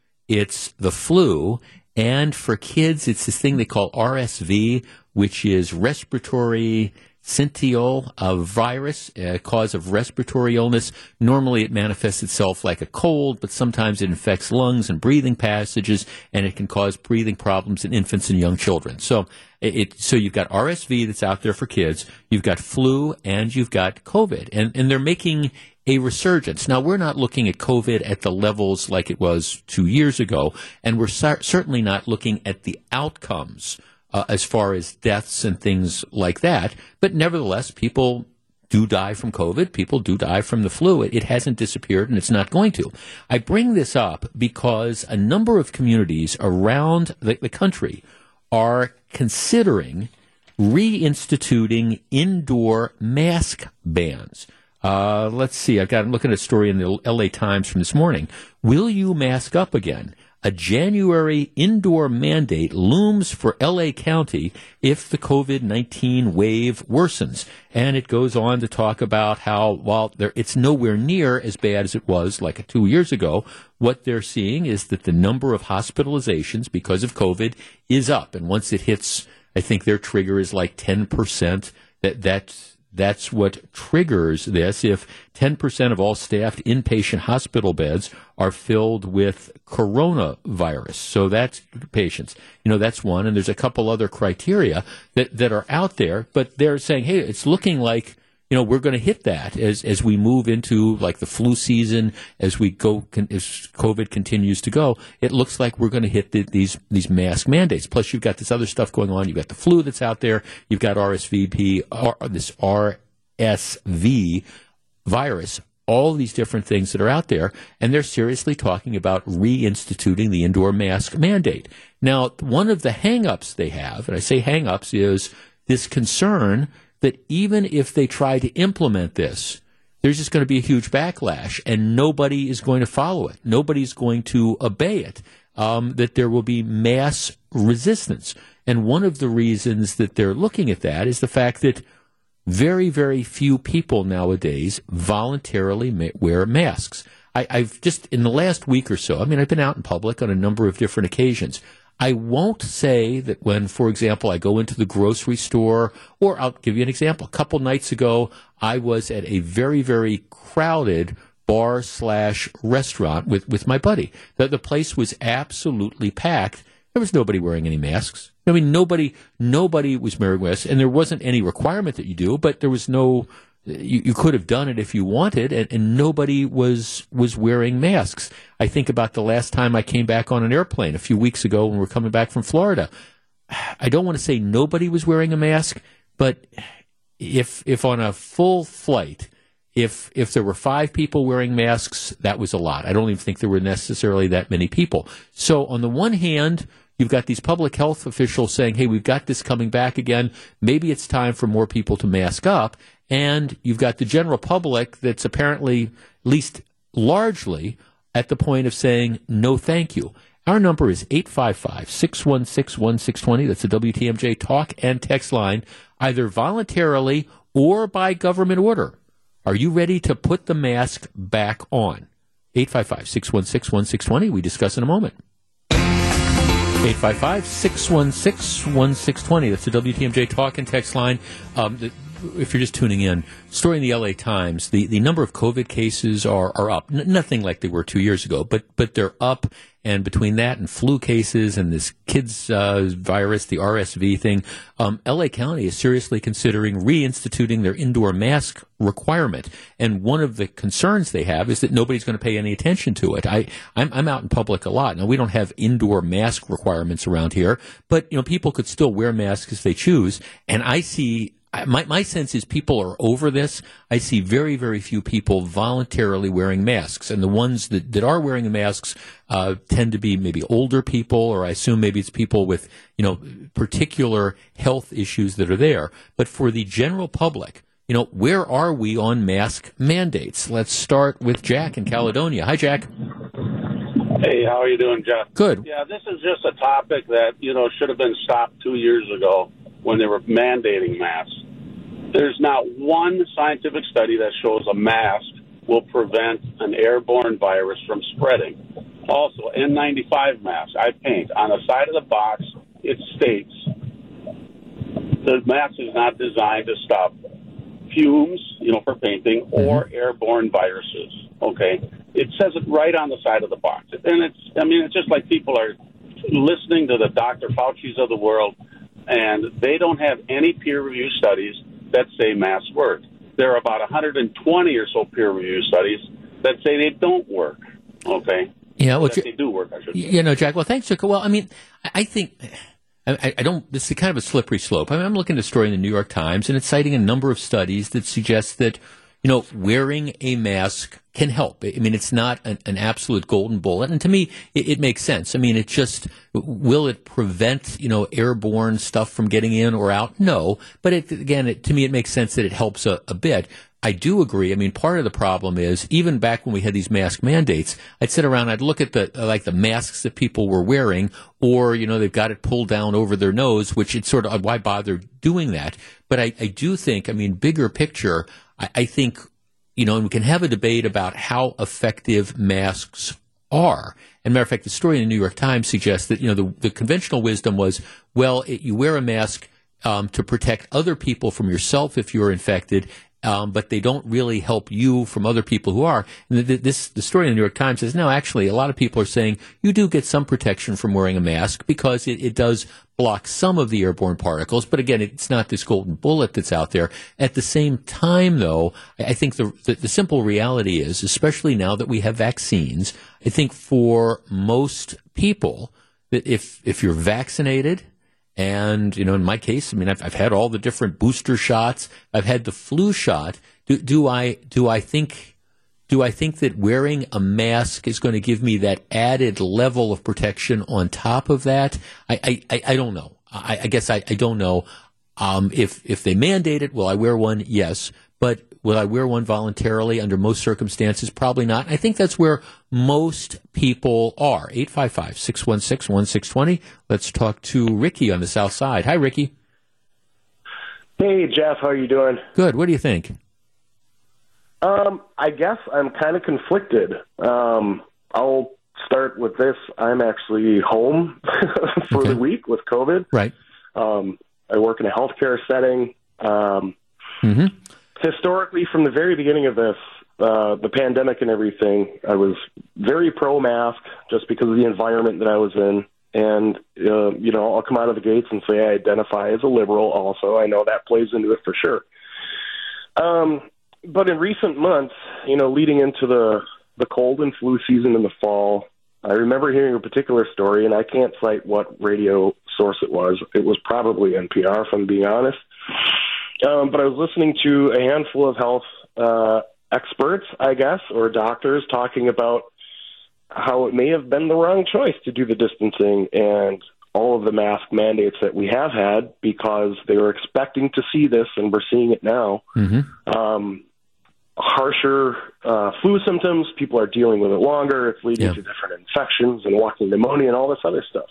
it's the flu, and for kids, it's this thing they call R S V, which is respiratory syncytial uh, virus, a cause of respiratory illness. Normally it manifests itself like a cold, but sometimes it infects lungs and breathing passages, and it can cause breathing problems in infants and young children. So it, so you've got R S V that's out there for kids, you've got flu, and you've got COVID, and, and they're making a resurgence. Now, we're not looking at COVID at the levels like it was two years ago, and we're cer- certainly not looking at the outcomes Uh, as far as deaths and things like that. But nevertheless, people do die from COVID. People do die from the flu. It, it hasn't disappeared, and it's not going to. I bring this up because a number of communities around the, the country are considering reinstituting indoor mask bans. Uh, let's see. I've got, I'm looking at a story in the L A Times from this morning. Will you mask up again? A January indoor mandate looms for L A County if the COVID nineteen wave worsens. And it goes on to talk about how, while there, it's nowhere near as bad as it was like two years ago, what they're seeing is that the number of hospitalizations because of COVID is up. And once it hits, I think their trigger is like ten percent, that that's That's what triggers this. If ten percent of all staffed inpatient hospital beds are filled with coronavirus, so that's patients. You know, that's one. And there's a couple other criteria that, that are out there, but they're saying, hey, it's looking like, you know, we're going to hit that as, as we move into like the flu season, as we go, as COVID continues to go, it looks like we're going to hit the, these, these mask mandates. Plus you've got this other stuff going on. You've got the flu that's out there. You've got R S V P, or this R S V virus, all these different things that are out there. And they're seriously talking about reinstituting the indoor mask mandate. Now, one of the hang-ups they have, and I say hang-ups, is this concern that even if they try to implement this, there's just going to be a huge backlash, and nobody is going to follow it. Nobody's going to obey it, um, that there will be mass resistance. And one of the reasons that they're looking at that is the fact that very, very few people nowadays voluntarily ma- wear masks. I, I've just, in the last week or so, I mean, I've been out in public on a number of different occasions. I won't say that when, for example, I go into the grocery store, or I'll give you an example. A couple nights ago, I was at a very, very crowded bar slash restaurant with, with my buddy. The, the place was absolutely packed. There was nobody wearing any masks. I mean, nobody, nobody was wearing masks, and there wasn't any requirement that you do, but there was no, you, you could have done it if you wanted, and, and nobody was, was wearing masks. I think about the last time I came back on an airplane a few weeks ago when we were coming back from Florida. I don't want to say nobody was wearing a mask, but if, if on a full flight, If if there were five people wearing masks, that was a lot. I don't even think there were necessarily that many people. So on the one hand, you've got these public health officials saying, hey, we've got this coming back again. Maybe it's time for more people to mask up. And you've got the general public that's apparently, at least largely, at the point of saying, no, thank you. Our number is eight five five, six one six, one six two zero. That's the W T M J talk and text line, either voluntarily or by government order. Are you ready to put the mask back on? eight five five, six one six, one six two zero. We discuss in a moment. eight five five, six one six, one six two zero. That's the W T M J talk and text line. Um, the, if you're just tuning in, story in the L A Times, the, the number of COVID cases are, are up. N- nothing like they were two years ago, but but they're up. And between that and flu cases and this kids uh, virus, the R S V thing, um, L A County is seriously considering reinstituting their indoor mask requirement. And one of the concerns they have is that nobody's going to pay any attention to it. I, I'm, I'm out in public a lot. Now, we don't have indoor mask requirements around here, but you know, people could still wear masks if they choose. And I see. My my sense is people are over this. I see very, very few people voluntarily wearing masks. And the ones that, that are wearing the masks uh, tend to be maybe older people, or I assume maybe it's people with, you know, particular health issues that are there. But for the general public, you know, where are we on mask mandates? Let's start with Jack in Caledonia. Hi, Jack. Hey, how are you doing, Jeff? Good. Yeah, this is just a topic that, you know, should have been stopped two years ago when they were mandating masks. There's not one scientific study that shows a mask will prevent an airborne virus from spreading. Also, N ninety-five mask, I paint. On the side of the box, it states the mask is not designed to stop fumes, you know, for painting, or mm-hmm. airborne viruses, okay? It says it right on the side of the box. And it's, I mean, it's just like people are listening to the Doctor Fauci's of the world, and they don't have any peer-reviewed studies that say masks work. There are about one hundred twenty or so peer-reviewed studies that say they don't work, okay? Yeah, well, that they do work, I should say. You know, Jack, well, thanks, Jack. Well, I mean, I think... I, I don't. This is kind of a slippery slope. I mean, I'm looking at a story in the New York Times, and it's citing a number of studies that suggest that, you know, wearing a mask can help. I mean, it's not an, an absolute golden bullet, and to me, it, it makes sense. I mean, it just will it prevent, you know, airborne stuff from getting in or out? No, but it, again, it, to me, it makes sense that it helps a, a bit. I do agree. I mean, part of the problem is, even back when we had these mask mandates, I'd sit around, I'd look at the, like the masks that people were wearing, or, you know, they've got it pulled down over their nose, which it's sort of, why bother doing that? But I, I do think, I mean, bigger picture, I, I think, you know, and we can have a debate about how effective masks are. And matter of fact, the story in the New York Times suggests that, you know, the, the conventional wisdom was, well, it, you wear a mask um, to protect other people from yourself if you're infected, Um, but they don't really help you from other people who are. And the, this, the story in the New York Times says, no, actually, a lot of people are saying you do get some protection from wearing a mask because it, it does block some of the airborne particles. But again, it's not this golden bullet that's out there. At the same time, though, I think the, the, the simple reality is, especially now that we have vaccines, I think for most people, that if, if you're vaccinated, and, you know, in my case, I mean, I've, I've had all the different booster shots. I've had the flu shot. Do, do I do I think do I think that wearing a mask is going to give me that added level of protection on top of that? I I, I don't know. I, I guess I, I don't know. Um, if if they mandate it, will I wear one? Yes. But will I wear one voluntarily under most circumstances? Probably not. I think that's where most people are. eight five five, six one six, one six two zero. Let's talk to Ricky on the South Side. Hi, Ricky. Hey, Jeff, how are you doing? Good. What do you think? Um, I guess I'm kind of conflicted. Um, I'll start with this. I'm actually home for Okay. the week with COVID. Right. Um, I work in a healthcare setting. Um, Mm-hmm. Historically, from the very beginning of this, uh, the pandemic and everything, I was very pro-mask just because of the environment that I was in. And, uh, you know, I'll come out of the gates and say I identify as a liberal also. I know that plays into it for sure. Um, but in recent months, you know, leading into the, the cold and flu season in the fall, I remember hearing a particular story, and I can't cite what radio source it was. It was probably N P R, if I'm being honest. Um, but I was listening to a handful of health uh, experts, I guess, or doctors talking about how it may have been the wrong choice to do the distancing and all of the mask mandates that we have had because they were expecting to see this, and we're seeing it now. Mm-hmm. Um, harsher uh, flu symptoms, people are dealing with it longer, it's leading Yeah. to different infections and walking pneumonia and all this other stuff.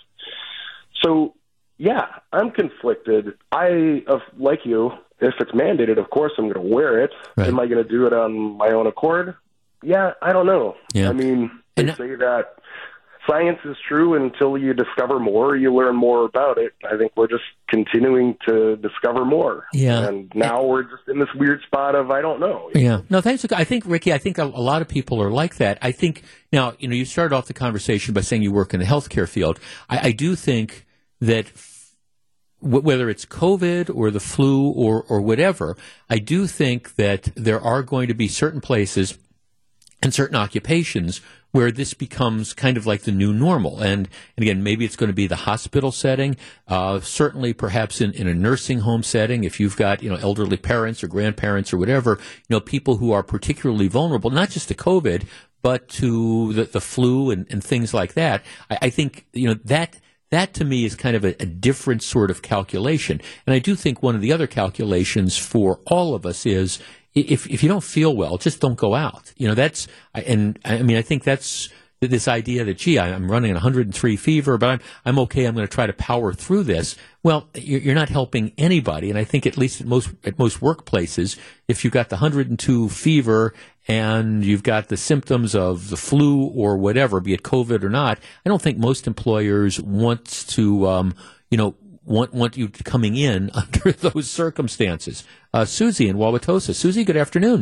So, yeah, I'm conflicted. I, of like you, if it's mandated, of course I'm going to wear it. Right. Am I going to do it on my own accord? Yeah, I don't know. Yeah. I mean, they And- say that science is true until you discover more, you learn more about it. I think we're just continuing to discover more. Yeah. And now we're just in this weird spot of, I don't know. Yeah. No, thanks. I think, Ricky, I think a, a lot of people are like that. I think, now, you know, you started off the conversation by saying you work in the healthcare field. I, I do think that f- w- whether it's COVID or the flu or, or whatever, I do think that there are going to be certain places and certain occupations where this becomes kind of like the new normal. And, and again, maybe it's going to be the hospital setting, uh, certainly perhaps in, in a nursing home setting, if you've got, you know, elderly parents or grandparents or whatever, you know, people who are particularly vulnerable, not just to COVID, but to the, the flu and, and things like that. I, I think, you know, that, that to me is kind of a, a different sort of calculation. And I do think one of the other calculations for all of us is, If if you don't feel well, just don't go out. You know, that's, and I mean, I think that's this idea that, gee, I'm running an one hundred three fever, but I'm I'm okay. I'm going to try to power through this. Well, you're not helping anybody. And I think at least at most at most workplaces, if you've got the one hundred two fever and you've got the symptoms of the flu or whatever, be it COVID or not, I don't think most employers want to, um, you know, want want you coming in under those circumstances. Uh, Susie in Wauwatosa. Susie, good afternoon.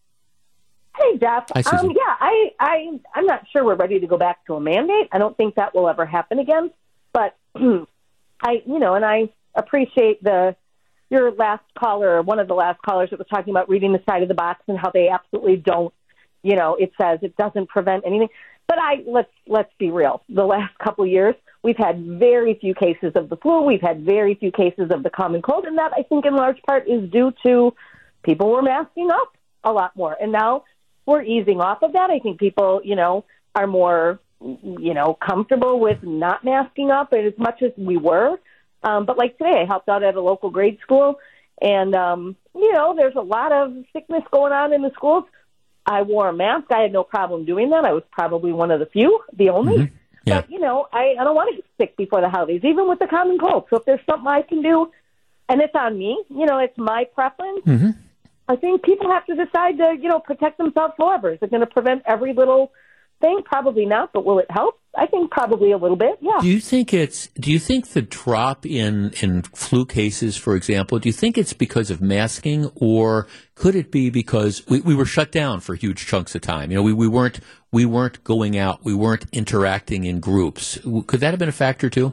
Hey, Jeff. Hi, Susie. Um, yeah, I, I, I'm not sure we're ready to go back to a mandate. I don't think that will ever happen again. But I, you know, and I appreciate the your last caller, or one of the last callers that was talking about reading the side of the box and how they absolutely don't, you know, it says it doesn't prevent anything. But I let's let's be real. The last couple of years, we've had very few cases of the flu. We've had very few cases of the common cold, and that I think in large part is due to people were masking up a lot more, and now we're easing off of that. I think people, you know, are more, you know, comfortable with not masking up as much as we were. Um, but like today, I helped out at a local grade school, and um, you know, there's a lot of sickness going on in the schools. I wore a mask. I had no problem doing that. I was probably one of the few, the only. Mm-hmm. Yeah. But, you know, I, I don't want to get sick before the holidays, even with the common cold. So if there's something I can do, and it's on me, you know, it's my preference, Mm-hmm. I think people have to decide to, you know, protect themselves forever. Is it going to prevent every little thing? Probably not, but will it help? I think probably a little bit, yeah. Do you think it's? Do you think the drop in in flu cases, for example, do you think it's because of masking, or could it be because we, we were shut down for huge chunks of time? You know, we, we weren't we weren't going out, we weren't interacting in groups. Could that have been a factor too?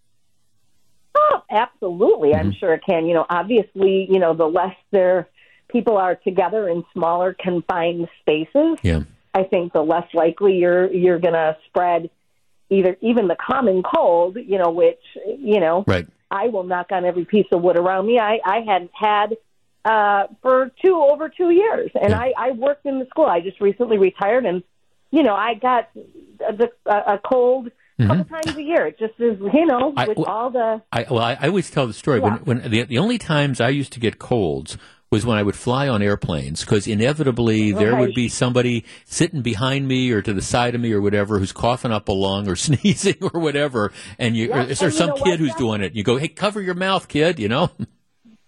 Oh, absolutely. Mm-hmm. I'm sure it can. You know, obviously, you know, the less there people are together in smaller confined spaces, yeah. I think the less likely you're you're going to spread either even the common cold, you know, which, you know, right. I will knock on every piece of wood around me. I, I hadn't had uh, for two over two years, and yeah. I, I worked in the school. I just recently retired, and, you know, I got a, a, a cold a couple Mm-hmm. times a year. It just is, you know, I, with well, all the... I, well, I, I always tell the story. Yeah. When, when the, the only times I used to get colds was when I would fly on airplanes, because inevitably there Right. would be somebody sitting behind me or to the side of me or whatever who's coughing up a lung or sneezing or whatever, and you, Yeah, or, or and some you know kid what, who's Jeff? doing it. You go, hey, cover your mouth, kid, you know?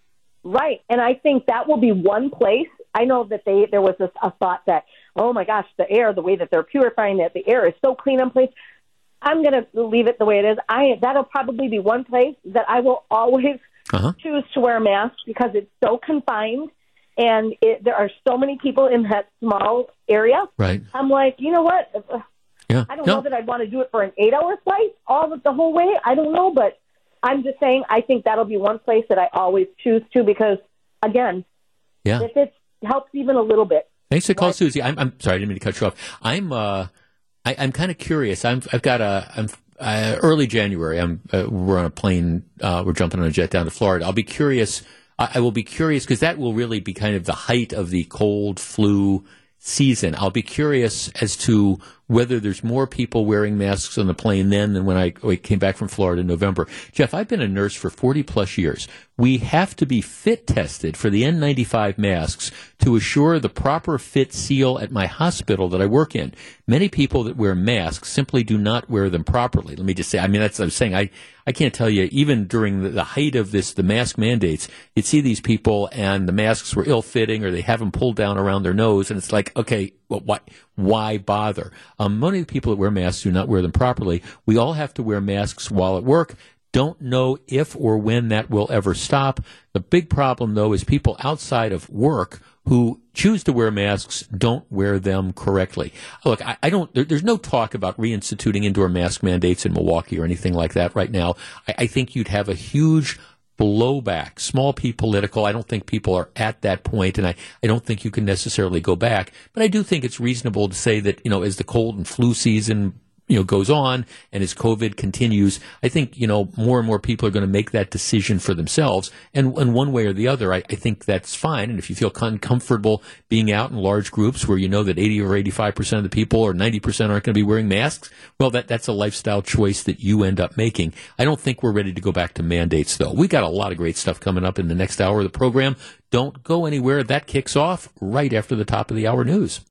Right. And I think that will be one place. I know that they there was this, a thought that, oh, my gosh, the air, the way that they're purifying it, the air is so clean in place. I'm going to leave it the way it is. I That'll probably be one place that I will always uh-huh. choose to wear a mask because it's so confined and it, there are so many people in that small area. Right. I'm like, you know what? Yeah. I don't no. know that I'd want to do it for an eight-hour flight all the, the whole way. I don't know, but I'm just saying I think that'll be one place that I always choose to because, again, yeah. if it helps even a little bit. Thanks for the call, Susie. I'm, I'm sorry, I didn't mean to cut you off. I'm uh, I, I'm kind of curious. I'm I've got a I'm uh, early January. I'm uh, we're on a plane. Uh, we're jumping on a jet down to Florida. I'll be curious. I, I will be curious because that will really be kind of the height of the cold flu season. I'll be curious as to whether there's more people wearing masks on the plane then than when I came back from Florida in November. Jeff, I've been a nurse for forty plus years. We have to be fit tested for the N ninety-five masks to assure the proper fit seal at my hospital that I work in. Many people that wear masks simply do not wear them properly. Let me just say, I mean, that's what I'm saying. I, I can't tell you, even during the, the height of this, the mask mandates, you'd see these people and the masks were ill-fitting or they have them pulled down around their nose. And it's like, okay, well, why, why bother? Um, many of the people that wear masks do not wear them properly. We all have to wear masks while at work. Don't know if or when that will ever stop. The big problem, though, is people outside of work who choose to wear masks don't wear them correctly. Look, I, I don't. There, there's no talk about reinstituting indoor mask mandates in Milwaukee or anything like that right now. I, I think you'd have a huge blowback, small p political. I don't think people are at that point, and I, I don't think you can necessarily go back. But I do think it's reasonable to say that, you know, as the cold and flu season you know, goes on and as COVID continues, I think, you know, more and more people are going to make that decision for themselves. And, and one way or the other, I, I think that's fine. And if you feel con- comfortable being out in large groups where you know that eighty or eighty-five percent of the people or ninety percent aren't going to be wearing masks, well, that, that's a lifestyle choice that you end up making. I don't think we're ready to go back to mandates, though. We got a lot of great stuff coming up in the next hour of the program. Don't go anywhere. That kicks off right after the top of the hour news.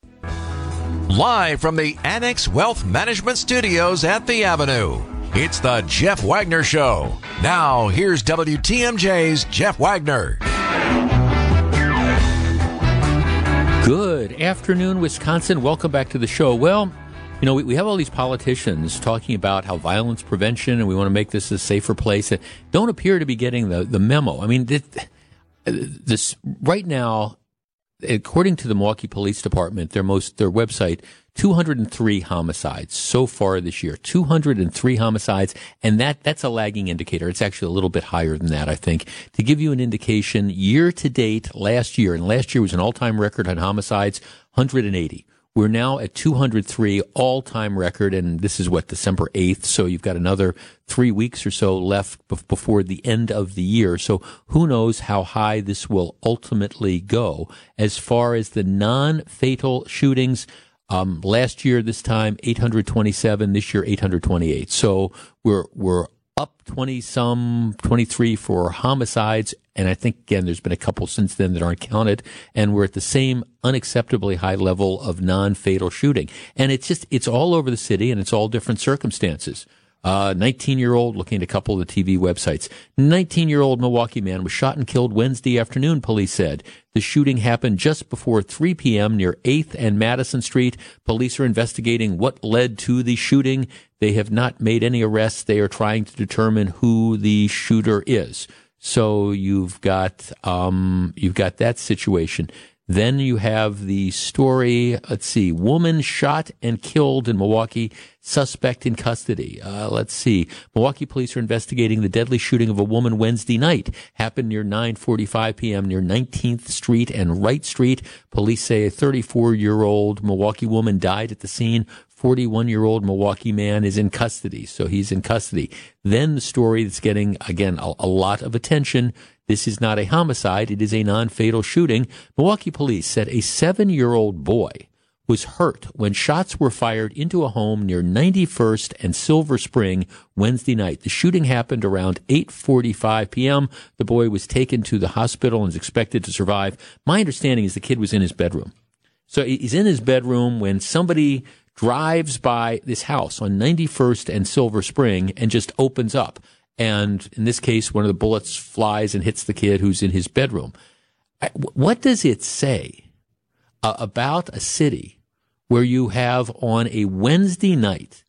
Live from the Annex Wealth Management Studios at the Avenue, it's the Jeff Wagner Show. Now, here's W T M J's Jeff Wagner. Good afternoon, Wisconsin. Welcome back to the show. Well, you know, we, we have all these politicians talking about how violence prevention and we want to make this a safer place that don't appear to be getting the, the memo. I mean, this, this right now, according to the Milwaukee Police Department, their most their website, two hundred three homicides so far this year. two hundred three homicides, and that that's a lagging indicator. It's actually a little bit higher than that, I think. To give you an indication, year to date, last year, and last year was an all-time record on homicides, one hundred eighty. We're now at two hundred three, all-time record, and this is, what, December eighth, so you've got another three weeks or so left b- before the end of the year. So who knows how high this will ultimately go. As far as the non-fatal shootings, um, last year, this time, eight hundred twenty-seven, this year, eight hundred twenty-eight. So we're we're up twenty-some, twenty-three for homicides, and I think, again, there's been a couple since then that aren't counted, and we're at the same unacceptably high level of non-fatal shooting. And it's just, it's all over the city, and it's all different circumstances. Uh, nineteen-year-old, looking at a couple of the T V websites, nineteen-year-old Milwaukee man was shot and killed Wednesday afternoon, police said. The shooting happened just before three p.m. near eighth and Madison Street. Police are investigating what led to the shooting. They have not made any arrests. They are trying to determine who the shooter is. So you've got, um, you've got that situation. Then you have the story, let's see, woman shot and killed in Milwaukee, suspect in custody. Uh, let's see, Milwaukee police are investigating the deadly shooting of a woman Wednesday night. Happened near nine forty-five p.m. near nineteenth Street and Wright Street. Police say a thirty-four-year-old Milwaukee woman died at the scene. forty-one-year-old Milwaukee man is in custody, so he's in custody. Then the story that's getting, again, a, a lot of attention. This is not a homicide. It is a non-fatal shooting. Milwaukee police said a seven-year-old boy was hurt when shots were fired into a home near ninety-first and Silver Spring Wednesday night. The shooting happened around eight forty-five p.m. The boy was taken to the hospital and is expected to survive. My understanding is the kid was in his bedroom. So he's in his bedroom when somebody drives by this house on ninety-first and Silver Spring and just opens up. and in this case, one of the bullets flies and hits the kid who's in his bedroom. I, what does it say uh, about a city where you have on a Wednesday night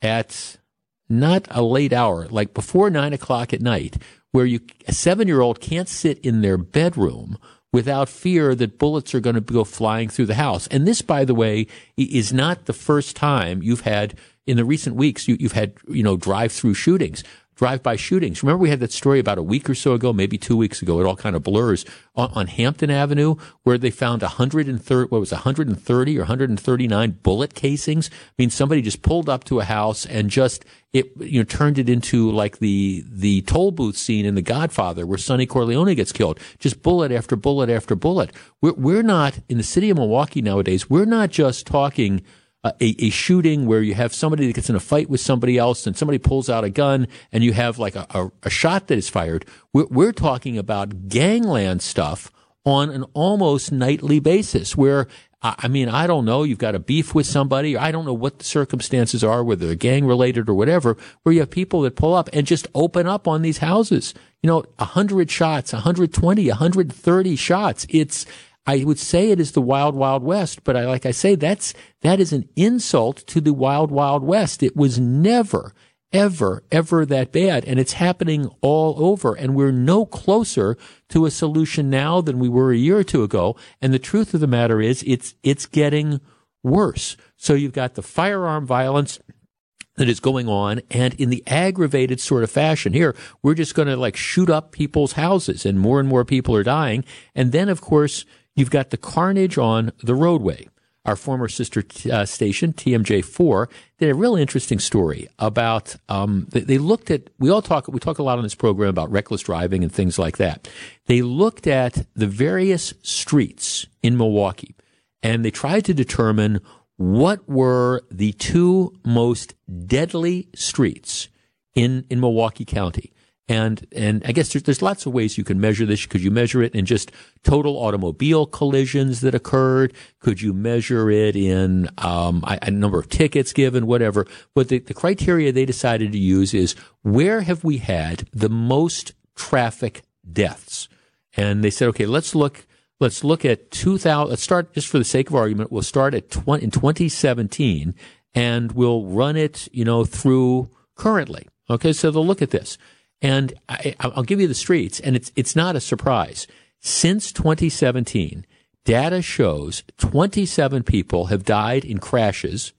at not a late hour, like before nine o'clock at night, where you a seven-year-old can't sit in their bedroom without fear that bullets are going to go flying through the house? And this, by the way, is not the first time you've had, in the recent weeks, you, you've had, you know, drive-through shootings, drive-by shootings. Remember we had that story about a week or so ago, maybe two weeks ago, it all kind of blurs, on, on Hampton Avenue, where they found one hundred thirty, what was it, one hundred thirty or one hundred thirty-nine bullet casings. I mean, somebody just pulled up to a house and just, it, you know, turned it into like the, the toll booth scene in The Godfather where Sonny Corleone gets killed. Just bullet after bullet after bullet. We're, we're not, in the city of Milwaukee nowadays, we're not just talking Uh, a, a shooting where you have somebody that gets in a fight with somebody else and somebody pulls out a gun and you have like a, a, a shot that is fired. We're, we're talking about gangland stuff on an almost nightly basis where, I mean, I don't know, you've got a beef with somebody, or I don't know what the circumstances are, whether they're gang related or whatever, where you have people that pull up and just open up on these houses. You know, a hundred shots, one hundred twenty, one hundred thirty shots. It's, I would say it is the wild, wild west, but I, like I say, that's, that is an insult to the wild, wild west. It was never, ever, ever that bad. And it's happening all over. And we're no closer to a solution now than we were a year or two ago. And the truth of the matter is it's, it's getting worse. So you've got the firearm violence that is going on, and in the aggravated sort of fashion here, we're just going to like shoot up people's houses and more and more people are dying. And then, of course, you've got the carnage on the roadway. Our former sister t- uh, station, T M J four, did a real interesting story about, um, they, they looked at, we all talk, we talk a lot on this program about reckless driving and things like that. They looked at the various streets in Milwaukee, and they tried to determine what were the two most deadly streets in, in Milwaukee County. And, and I guess there's, there's lots of ways you can measure this. Could you measure it in just total automobile collisions that occurred? Could you measure it in, um, a, a number of tickets given, whatever? But the, the criteria they decided to use is where have we had the most traffic deaths? And they said, okay, let's look, let's look at two thousand, let's start just for the sake of argument. We'll start at twenty, in twenty seventeen and we'll run it, you know, through currently. Okay. So they'll look at this. And I, I'll give you the streets, and it's it's not a surprise. Since twenty seventeen, data shows twenty-seven people have died in crashes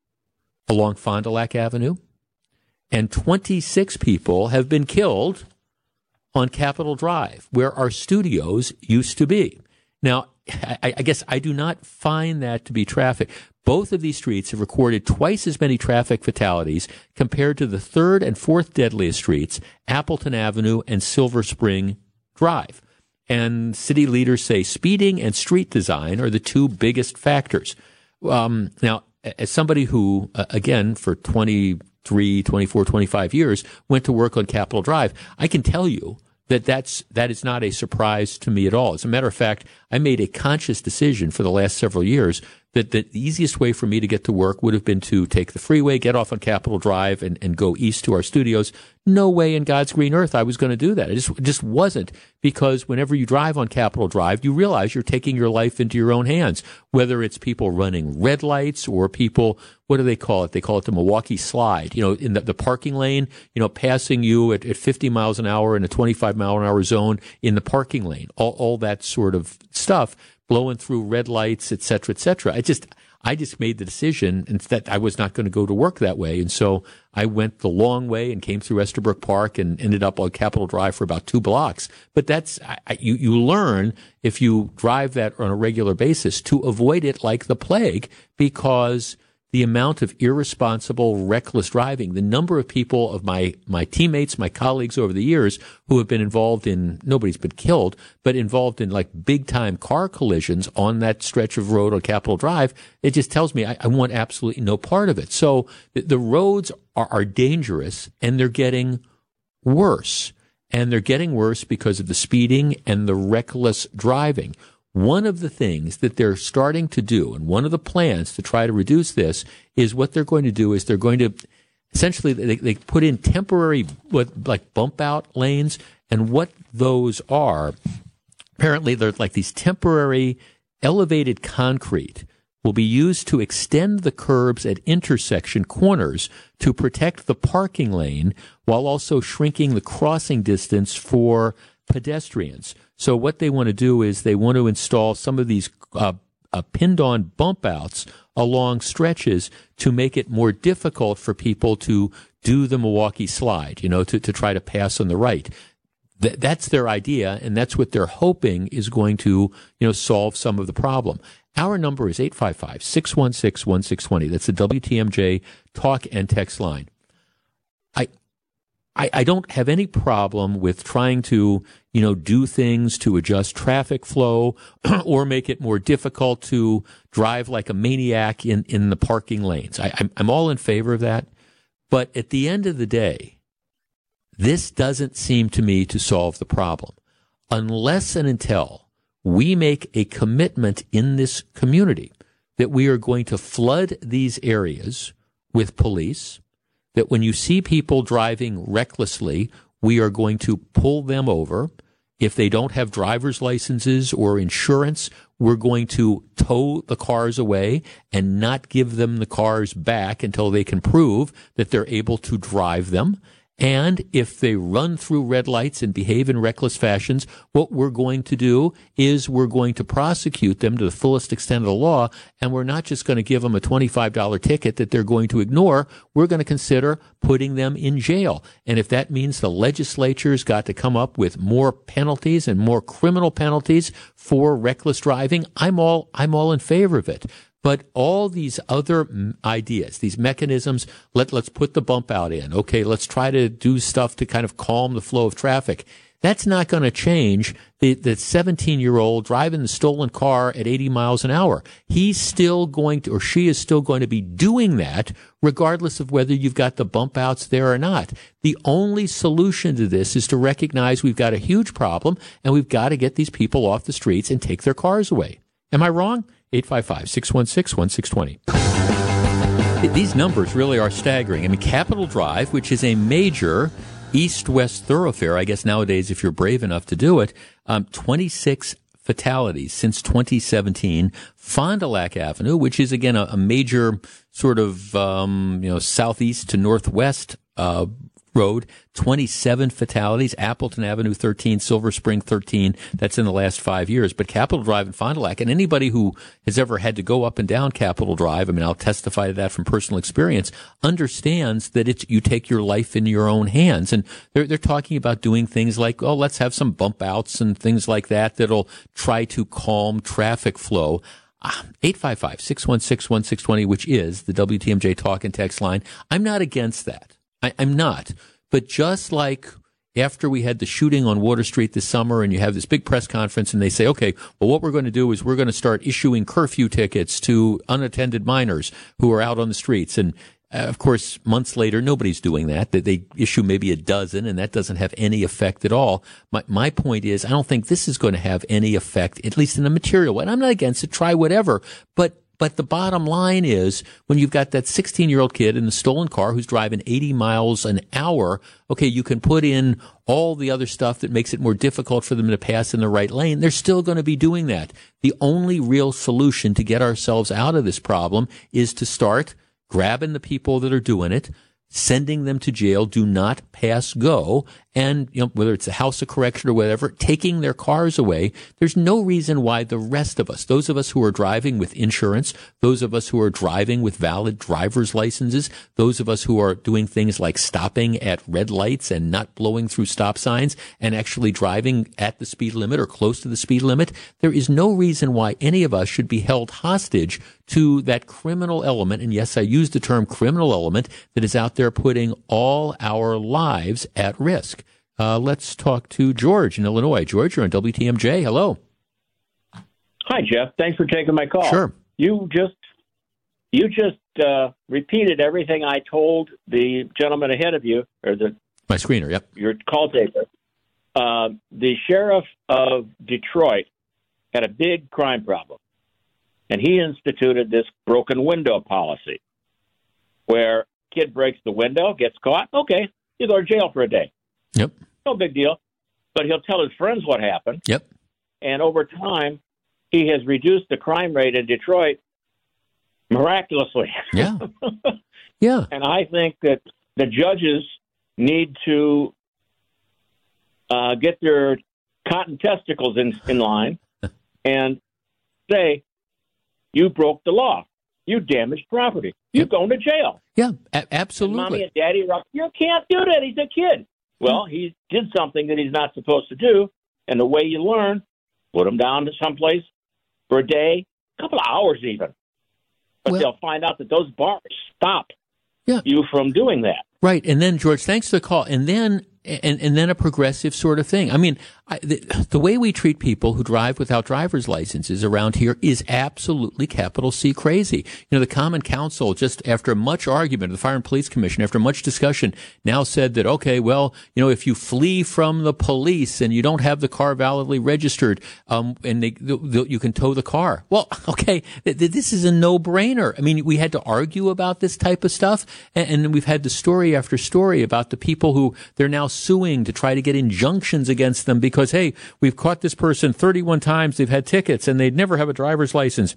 along Fond du Lac Avenue, and twenty-six people have been killed on Capitol Drive, where our studios used to be. Now, I, I guess I do not find that to be traffic. Both of these streets have recorded twice as many traffic fatalities compared to the third and fourth deadliest streets, Appleton Avenue and Silver Spring Drive. And city leaders say speeding and street design are the two biggest factors. Um, now, as somebody who, uh, again, for twenty-three, twenty-four, twenty-five years went to work on Capitol Drive, I can tell you that that's, that is not a surprise to me at all. As a matter of fact, I made a conscious decision for the last several years that the easiest way for me to get to work would have been to take the freeway, get off on Capitol Drive, and, and go east to our studios. No way in God's green earth I was going to do that. It just, it just wasn't, because whenever you drive on Capitol Drive, you realize you're taking your life into your own hands, whether it's people running red lights or people, what do they call it? They call it the Milwaukee Slide, you know, in the, the parking lane, you know, passing you at, at fifty miles an hour in a twenty-five mile an hour zone in the parking lane, all, all that sort of stuff, blowing through red lights, et cetera, et cetera. I just, I just made the decision that I was not going to go to work that way. And so I went the long way and came through Estabrook Park and ended up on Capitol Drive for about two blocks. But that's, I, you, you learn if you drive that on a regular basis to avoid it like the plague, because the amount of irresponsible, reckless driving, the number of people of my, my teammates, my colleagues over the years who have been involved in, nobody's been killed, but involved in like big time car collisions on that stretch of road on Capitol Drive, it just tells me I, I want absolutely no part of it. So the, the roads are, are dangerous, and they're getting worse. And they're getting worse because of the speeding and the reckless driving. One of the things that they're starting to do, and one of the plans to try to reduce this, is what they're going to do is they're going to, essentially they, they put in temporary what like bump out lanes, and what those are, apparently they're like these temporary elevated concrete will be used to extend the curbs at intersection corners to protect the parking lane while also shrinking the crossing distance for pedestrians. So what they want to do is they want to install some of these uh, uh, pinned-on bump outs along stretches to make it more difficult for people to do the Milwaukee slide, you know, to, to try to pass on the right. Th- that's their idea, and that's what they're hoping is going to, you know, solve some of the problem. Our number is eight five five, six one six, one six two zero. That's the W T M J talk and text line. I, I I don't have any problem with trying to, you know, do things to adjust traffic flow or make it more difficult to drive like a maniac in, in the parking lanes. I, I'm, I'm all in favor of that. But at the end of the day, this doesn't seem to me to solve the problem unless and until we make a commitment in this community that we are going to flood these areas with police, that when you see people driving recklessly, we are going to pull them over. If they don't have driver's licenses or insurance, we're going to tow the cars away and not give them the cars back until they can prove that they're able to drive them. And if they run through red lights and behave in reckless fashions, what we're going to do is we're going to prosecute them to the fullest extent of the law, and we're not just going to give them a twenty-five dollars ticket that they're going to ignore. We're going to consider putting them in jail. And if that means the legislature's got to come up with more penalties and more criminal penalties for reckless driving, I'm all I'm all in favor of it. But all these other ideas, these mechanisms, let, let's put the bump out in. Okay, let's try to do stuff to kind of calm the flow of traffic. That's not going to change the, the seventeen-year-old driving the stolen car at eighty miles an hour. He's still going to, or she is still going to be doing that regardless of whether you've got the bump outs there or not. The only solution to this is to recognize we've got a huge problem and we've got to get these people off the streets and take their cars away. Am I wrong? eight five five, six one six, one six two zero. These numbers really are staggering. I mean, Capitol Drive, which is a major east-west thoroughfare, I guess nowadays if you're brave enough to do it, um, twenty-six fatalities since twenty seventeen. Fond du Lac Avenue, which is, again, a, a major sort of, um, you know, southeast to northwest uh road, twenty-seven fatalities. Appleton Avenue, thirteen. Silver Spring, thirteen. That's in the last five years. But Capitol Drive and Fond du Lac, and anybody who has ever had to go up and down Capitol Drive, I mean, I'll testify to that from personal experience, understands that it's you take your life in your own hands. And they're, they're talking about doing things like, oh, let's have some bump outs and things like that that'll try to calm traffic flow. eight five five, six one six, one six two zero, which is the W T M J talk and text line. I'm not against that. I, I'm not. But just like after we had the shooting on Water Street this summer and you have this big press conference and they say, okay, well, what we're going to do is we're going to start issuing curfew tickets to unattended minors who are out on the streets. And, uh, of course, months later, nobody's doing that. They, they issue maybe a dozen, and that doesn't have any effect at all. My, my point is, I don't think this is going to have any effect, at least in a material way. And I'm not against it. Try whatever. But But the bottom line is when you've got that sixteen-year-old kid in the stolen car who's driving eighty miles an hour, okay, you can put in all the other stuff that makes it more difficult for them to pass in the right lane. They're still going to be doing that. The only real solution to get ourselves out of this problem is to start grabbing the people that are doing it, sending them to jail, do not pass go, and you know, whether it's a house of correction or whatever, taking their cars away. There's no reason why the rest of us, those of us who are driving with insurance, those of us who are driving with valid driver's licenses, those of us who are doing things like stopping at red lights and not blowing through stop signs and actually driving at the speed limit or close to the speed limit, there is no reason why any of us should be held hostage to that criminal element, and yes, I use the term criminal element, that is out there putting all our lives at risk. Uh, let's talk to George in Illinois. George, you're on W T M J. Hello. Hi, Jeff. Thanks for taking my call. Sure. You just you just uh, repeated everything I told the gentleman ahead of you, or the my screener. Yep. Your call taker. Uh, the sheriff of Detroit had a big crime problem, and he instituted this broken window policy, where kid breaks the window, gets caught. Okay, you go to jail for a day. Yep. No big deal. But he'll tell his friends what happened. Yep. And over time, he has reduced the crime rate in Detroit miraculously. Yeah. Yeah. And I think that the judges need to uh, get their cotton testicles in, in line and say, you broke the law. You damaged property. You're Yep. going to jail. Yeah, a- absolutely. And mommy and daddy are up. You can't do that. He's a kid. Well, he did something that he's not supposed to do. And the way you learn, put him down to someplace for a day, a couple of hours even. But Well- they'll find out that those bars stop Yeah. you from doing that. Right, and then George, thanks for the call, and then and and then a progressive sort of thing. I mean, I, the, the way we treat people who drive without driver's licenses around here is absolutely capital C crazy. You know, the Common Council, just after much argument, the Fire and Police Commission, after much discussion, now said that okay, well, you know, if you flee from the police and you don't have the car validly registered, um, and they, the, the, you can tow the car. Well, okay, th- th- this is a no-brainer. I mean, we had to argue about this type of stuff, and, and we've had the story after story about the people who they're now suing to try to get injunctions against them because, hey, we've caught this person thirty-one times, they've had tickets, and they'd never have a driver's license.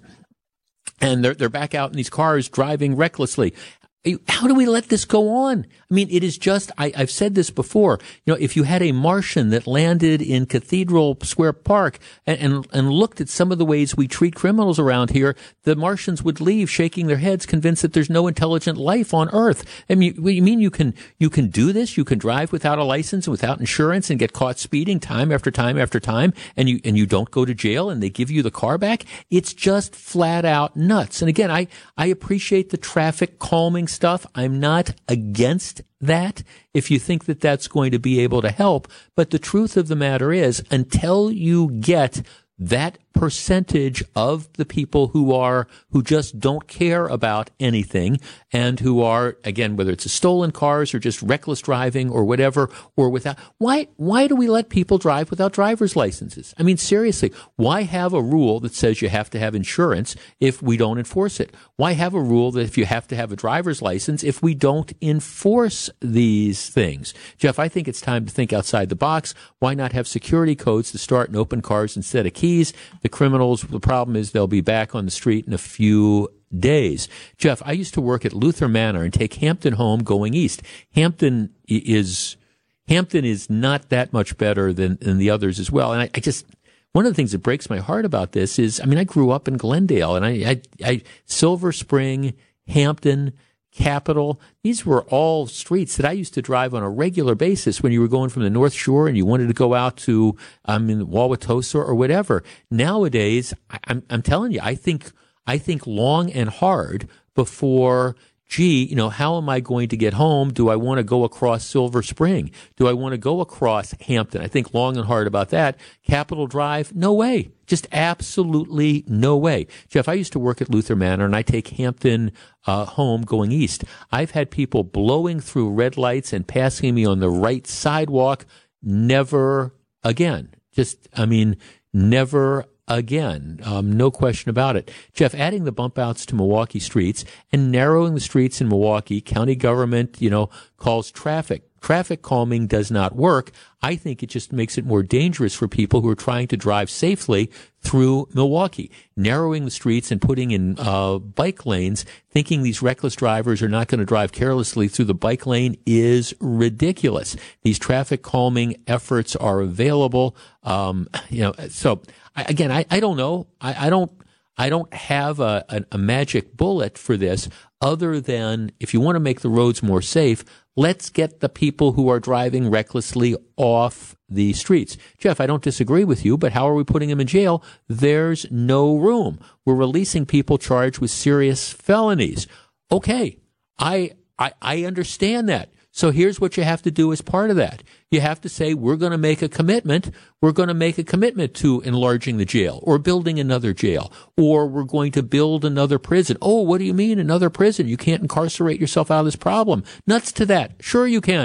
And they're, they're back out in these cars driving recklessly. How do we let this go on? I mean, it is just, I, I've said this before, you know, if you had a Martian that landed in Cathedral Square Park and, and, and looked at some of the ways we treat criminals around here, the Martians would leave shaking their heads, convinced that there's no intelligent life on Earth. I mean, you, you mean you can, you can do this? You can drive without a license and without insurance and get caught speeding time after time after time, and you, and you don't go to jail and they give you the car back? It's just flat out nuts. And again, I, I appreciate the traffic calming stuff. I'm not against that if you think that that's going to be able to help. But the truth of the matter is, until you get that percentage of the people who are, who just don't care about anything and who are, again, whether it's a stolen cars or just reckless driving or whatever, or without, why, why do we let people drive without driver's licenses? I mean, seriously, why have a rule that says you have to have insurance if we don't enforce it? Why have a rule that if you have to have a driver's license if we don't enforce these things? Jeff, I think it's time to think outside the box. Why not have security codes to start and open cars instead of keys? The criminals, the problem is they'll be back on the street in a few days. Jeff, I used to work at Luther Manor and take Hampton home going east. Hampton is, Hampton is not that much better than, than the others as well. And I, I just, one of the things that breaks my heart about this is, I mean, I grew up in Glendale and I, I, I Silver Spring, Hampton, Capitol, these were all streets that I used to drive on a regular basis when you were going from the North Shore and you wanted to go out to, um, in Wauwatosa or whatever. Nowadays, I, I'm, I'm telling you, I think, I think long and hard before, gee, you know, how am I going to get home? Do I want to go across Silver Spring? Do I want to go across Hampton? I think long and hard about that. Capitol Drive, no way. Just absolutely no way. Jeff, I used to work at Luther Manor and I take Hampton uh, home going east. I've had people blowing through red lights and passing me on the right sidewalk. Never again. Just, I mean, never again. Um, no question about it. Jeff, adding the bump outs to Milwaukee streets and narrowing the streets in Milwaukee, county government, you know, calls traffic. Traffic calming does not work. I think it just makes it more dangerous for people who are trying to drive safely through Milwaukee. Narrowing the streets and putting in uh, bike lanes, thinking these reckless drivers are not going to drive carelessly through the bike lane is ridiculous. These traffic calming efforts are available. Um, you know, so I, again, I, I don't know. I, I don't. I don't have a, a, a magic bullet for this other than if you want to make the roads more safe, let's get the people who are driving recklessly off the streets. Jeff, I don't disagree with you, but how are we putting them in jail? There's no room. We're releasing people charged with serious felonies. Okay, I I, I understand that. So here's what you have to do as part of that. You have to say, we're going to make a commitment. We're going to make a commitment to enlarging the jail or building another jail, or we're going to build another prison. Oh, what do you mean another prison? You can't incarcerate yourself out of this problem. Nuts to that. Sure you can.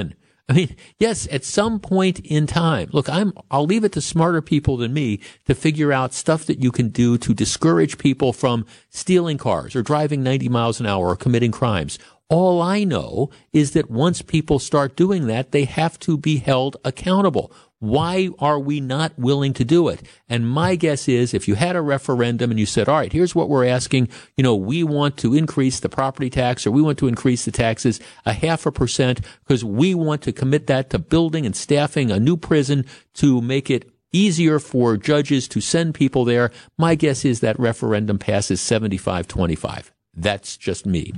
I mean, yes, at some point in time, look, I'm, I'll leave it to smarter people than me to figure out stuff that you can do to discourage people from stealing cars or driving ninety miles an hour or committing crimes. All I know is that once people start doing that, they have to be held accountable. Why are we not willing to do it? And my guess is if you had a referendum and you said, all right, here's what we're asking, you know, we want to increase the property tax or we want to increase the taxes a half a percent because we want to commit that to building and staffing a new prison to make it easier for judges to send people there. My guess is that referendum passes seventy-five twenty-five. That's just me.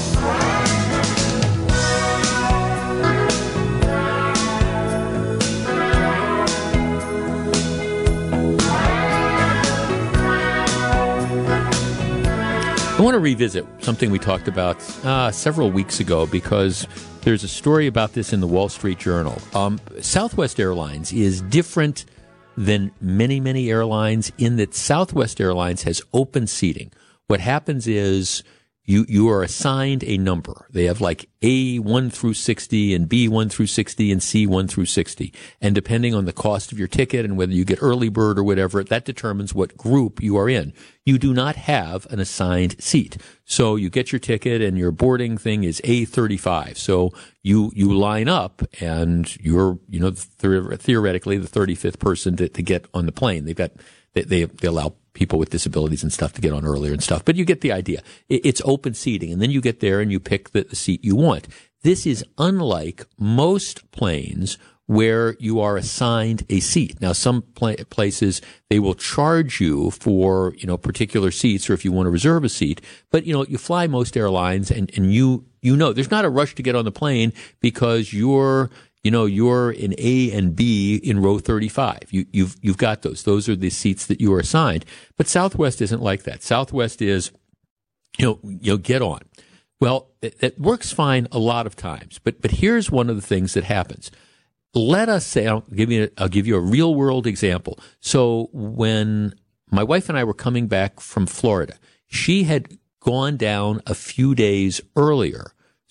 I want to revisit something we talked about uh, several weeks ago because there's a story about this in the Wall Street Journal. Um, Southwest Airlines is different than many, many airlines in that Southwest Airlines has open seating. What happens is you you are assigned a number. They have like A one through sixty and B one through sixty and C one through sixty. And depending on the cost of your ticket and whether you get early bird or whatever, that determines what group you are in. You do not have an assigned seat. So you get your ticket and your boarding thing is A thirty-five. So you you line up and you're, you know, theoretically the thirty-fifth person to, to get on the plane. They've got they, they they allow people with disabilities and stuff to get on earlier and stuff. But you get the idea. It's open seating. And then you get there and you pick the, the seat you want. This is unlike most planes where you are assigned a seat. Now, some pla- places, they will charge you for, you know, particular seats or if you want to reserve a seat. But, you know, you fly most airlines and, and you, you know, there's not a rush to get on the plane because you're, you know, you're in A and B in row thirty-five. You, you've, you've got those. Those are the seats that you are assigned. But Southwest isn't like that. Southwest is, you know, you know, get on. Well, it, it works fine a lot of times. But, but here's one of the things that happens. Let us say, I'll give you, I'll give you a real world example. So when my wife and I were coming back from Florida, she had gone down a few days earlier.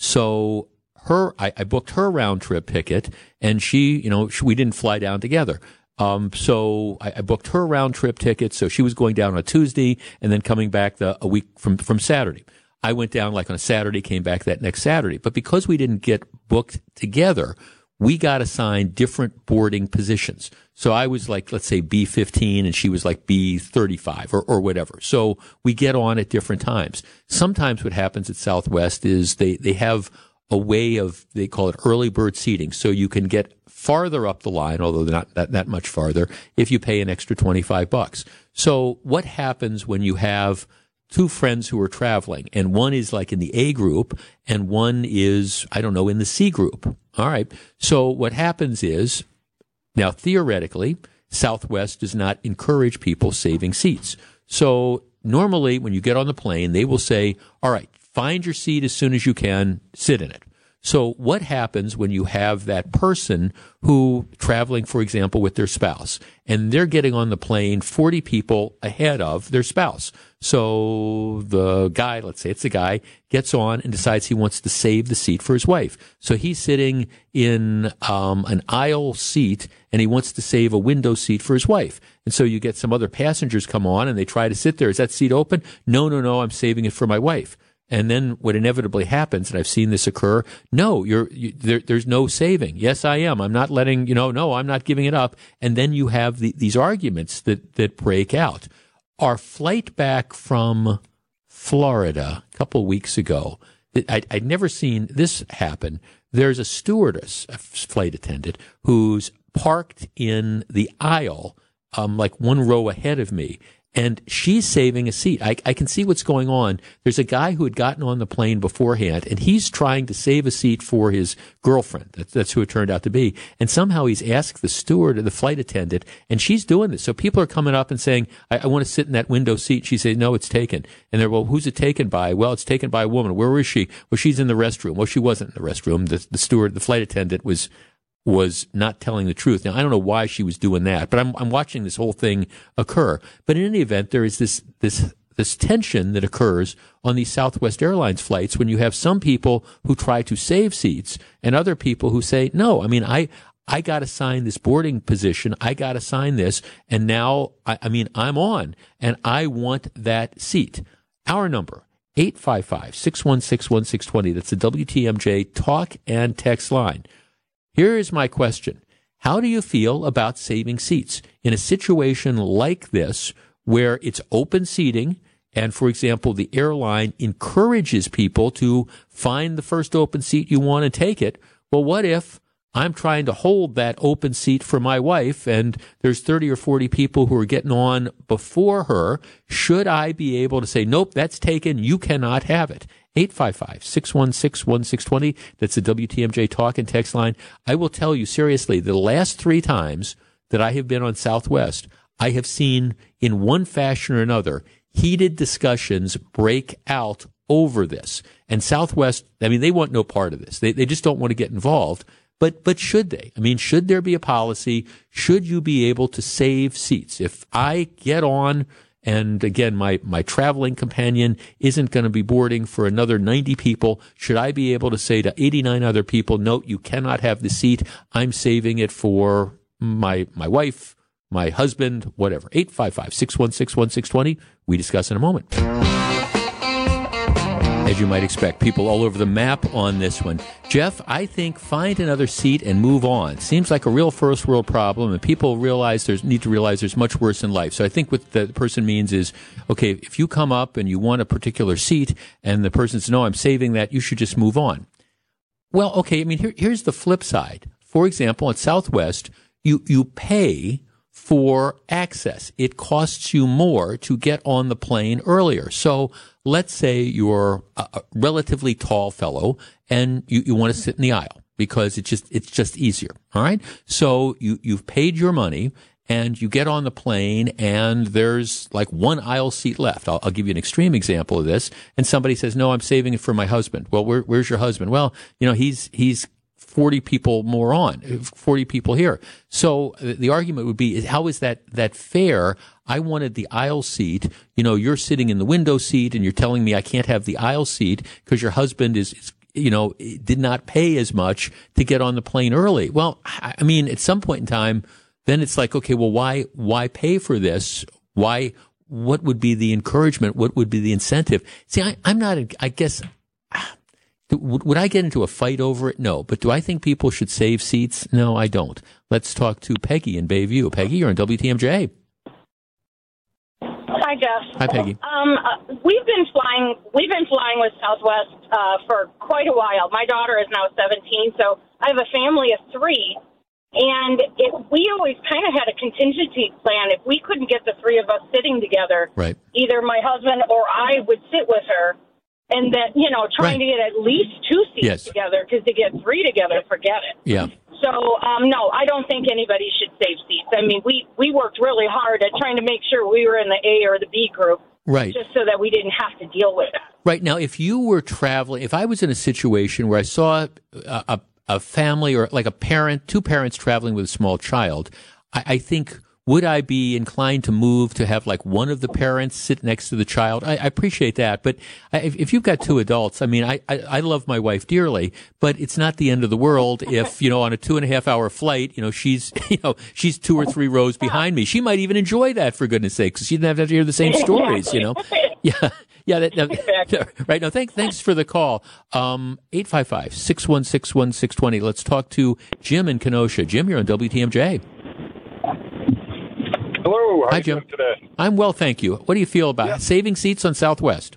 So her, I, I booked her round trip ticket and she, you know, she, we didn't fly down together. Um, so I, I booked her round trip ticket. So she was going down on a Tuesday and then coming back the, a week from, from Saturday. I went down like on a Saturday, came back that next Saturday. But because we didn't get booked together, we got assigned different boarding positions. So I was like, let's say B fifteen and she was like B thirty-five or, or whatever. So we get on at different times. Sometimes what happens at Southwest is they, they have a way of, they call it early bird seating. So you can get farther up the line, although they're not that, that much farther, if you pay an extra twenty-five bucks. So what happens when you have two friends who are traveling and one is like in the A group and one is, I don't know, in the C group? All right. So what happens is, now theoretically, Southwest does not encourage people saving seats. So normally when you get on the plane, they will say, all right, find your seat as soon as you can, sit in it. So what happens when you have that person who traveling, for example, with their spouse, and they're getting on the plane forty people ahead of their spouse? So the guy, let's say it's the guy, gets on and decides he wants to save the seat for his wife. So he's sitting in um, an aisle seat and he wants to save a window seat for his wife. And so you get some other passengers come on and they try to sit there. Is that seat open? No, no, no, I'm saving it for my wife. And then what inevitably happens, and I've seen this occur, no, you're, you, there, there's no saving. Yes, I am. I'm not letting, you know, no, I'm not giving it up. And then you have the, these arguments that, that break out. Our flight back from Florida a couple of weeks ago, I, I'd never seen this happen. There's a stewardess, a flight attendant, who's parked in the aisle, um, like one row ahead of me. And she's saving a seat. I, I can see what's going on. There's a guy who had gotten on the plane beforehand, and he's trying to save a seat for his girlfriend. That's, that's who it turned out to be. And somehow he's asked the steward or the flight attendant, and she's doing this. So people are coming up and saying, I, I want to sit in that window seat. She says, no, it's taken. And they're, well, who's it taken by? Well, it's taken by a woman. Where is she? Well, she's in the restroom. Well, she wasn't in the restroom. The, the steward, the flight attendant was was not telling the truth. Now, I don't know why she was doing that, but I'm I'm watching this whole thing occur. But in any event, there is this this this tension that occurs on these Southwest Airlines flights when you have some people who try to save seats and other people who say, no, I mean, I, I got to sign this boarding position. I got to sign this. And now, I, I mean, I'm on and I want that seat. Our number, eight five five, six one six, one six two zero. That's the W T M J talk and text line. Here is my question. How do you feel about saving seats in a situation like this where it's open seating and, for example, the airline encourages people to find the first open seat you want and take it? Well, what if I'm trying to hold that open seat for my wife and there's thirty or forty people who are getting on before her? Should I be able to say, nope, that's taken, you cannot have it? eight five five, six one six, one six two zero. That's the W T M J talk and text line. I will tell you seriously, the last three times that I have been on Southwest, I have seen in one fashion or another heated discussions break out over this. And Southwest, I mean, they want no part of this. They they just don't want to get involved. But but should they? I mean, should there be a policy? Should you be able to save seats? If I get on, and again, my, my traveling companion isn't going to be boarding for another ninety people, should I be able to say to eighty-nine other people, no, you cannot have the seat. I'm saving it for my my wife, my husband, whatever. eight five five, six one six, one six two zero. We discuss in a moment. As you might expect, people all over the map on this one. Jeff, I think find another seat and move on. Seems like a real first world problem, and people realize there's need to realize there's much worse in life. So I think what the person means is, okay, if you come up and you want a particular seat and the person says, no, I'm saving that, you should just move on. Well, okay, I mean, here, here's the flip side. For example, at Southwest, you, you pay for access. It costs you more to get on the plane earlier. So let's say you're a relatively tall fellow and you, you want to sit in the aisle because it's just it's just easier. All right. So you, you've paid your money and you get on the plane and there's like one aisle seat left. I'll, I'll give you an extreme example of this. And somebody says, no, I'm saving it for my husband. Well, where, where's your husband? Well, you know, he's he's forty people more on, forty people here. So the argument would be, how is that, that fair? I wanted the aisle seat. You know, you're sitting in the window seat and you're telling me I can't have the aisle seat because your husband is, is, you know, did not pay as much to get on the plane early. Well, I mean, at some point in time, then it's like, okay, well, why, why pay for this? Why, what would be the encouragement? What would be the incentive? See, I, I'm not, I guess, would I get into a fight over it? No. But do I think people should save seats? No, I don't. Let's talk to Peggy in Bayview. Peggy, you're on W T M J. Hi, Jeff. Hi, Peggy. Um, uh, we've been flying. We've been flying with Southwest uh, for quite a while. My daughter is now seventeen, so I have a family of three. And it, we always kind of had a contingency plan. If we couldn't get the three of us sitting together, right, either my husband or I would sit with her. And then, you know, trying right. to get at least two seats yes. together, because to get three together, forget it. Yeah. So, um, no, I don't think anybody should save seats. I mean, we, we worked really hard at trying to make sure we were in the A or the B group. Right. Just so that we didn't have to deal with it. Right. Now, if you were traveling, if I was in a situation where I saw a, a, a family or like a parent, two parents traveling with a small child, I, I think... would I be inclined to move to have like one of the parents sit next to the child? I, I appreciate that. But I, if, if you've got two adults, I mean, I, I, I love my wife dearly, but it's not the end of the world if, you know, on a two and a half hour flight, you know, she's, you know, she's two or three rows behind me. She might even enjoy that, for goodness sake, because she didn't have to hear the same stories, you know? Yeah. Yeah. That, that, right. No, thanks, thanks for the call. Um, eight five five, six one six, one six two zero. Let's talk to Jim in Kenosha. Jim, you're on W T M J. Hello. How Hi, are you Jim. doing today? I'm well, thank you. What do you feel about yeah. saving seats on Southwest?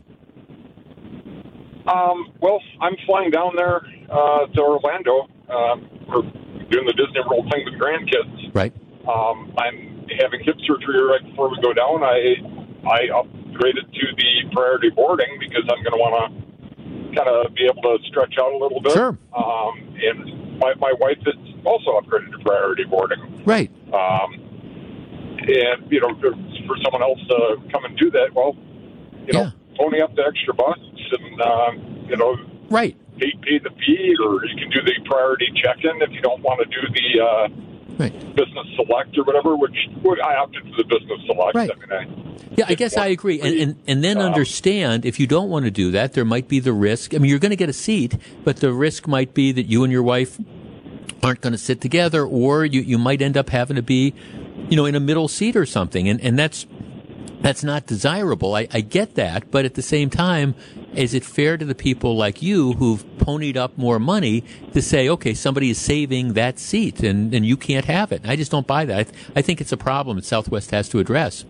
Um, well, I'm flying down there uh, to Orlando. Um, we're doing the Disney World thing with grandkids. Right. Um, I'm having hip surgery right before we go down. I I upgraded to the priority boarding because I'm going to want to kind of be able to stretch out a little bit. Sure. Um, and my, my wife is also upgraded to priority boarding. Right. Um, And, you know, for, for someone else to come and do that, well, you know, yeah. pony up the extra bucks and, uh, you know, right. pay, pay the fee, or you can do the priority check-in if you don't want to do the uh, right. business select or whatever, which I opted for the business select. Right. I mean, I, Yeah, I guess I agree. And, and, and then understand if you don't want to do that, there might be the risk. I mean, you're going to get a seat, but the risk might be that you and your wife aren't going to sit together, or you, you might end up having to be, you know, in a middle seat or something. And, and that's, that's not desirable. I, I get that. But at the same time, is it fair to the people like you who've ponied up more money to say, okay, somebody is saving that seat and, and you can't have it? I just don't buy that. I, th- I think it's a problem that Southwest has to address.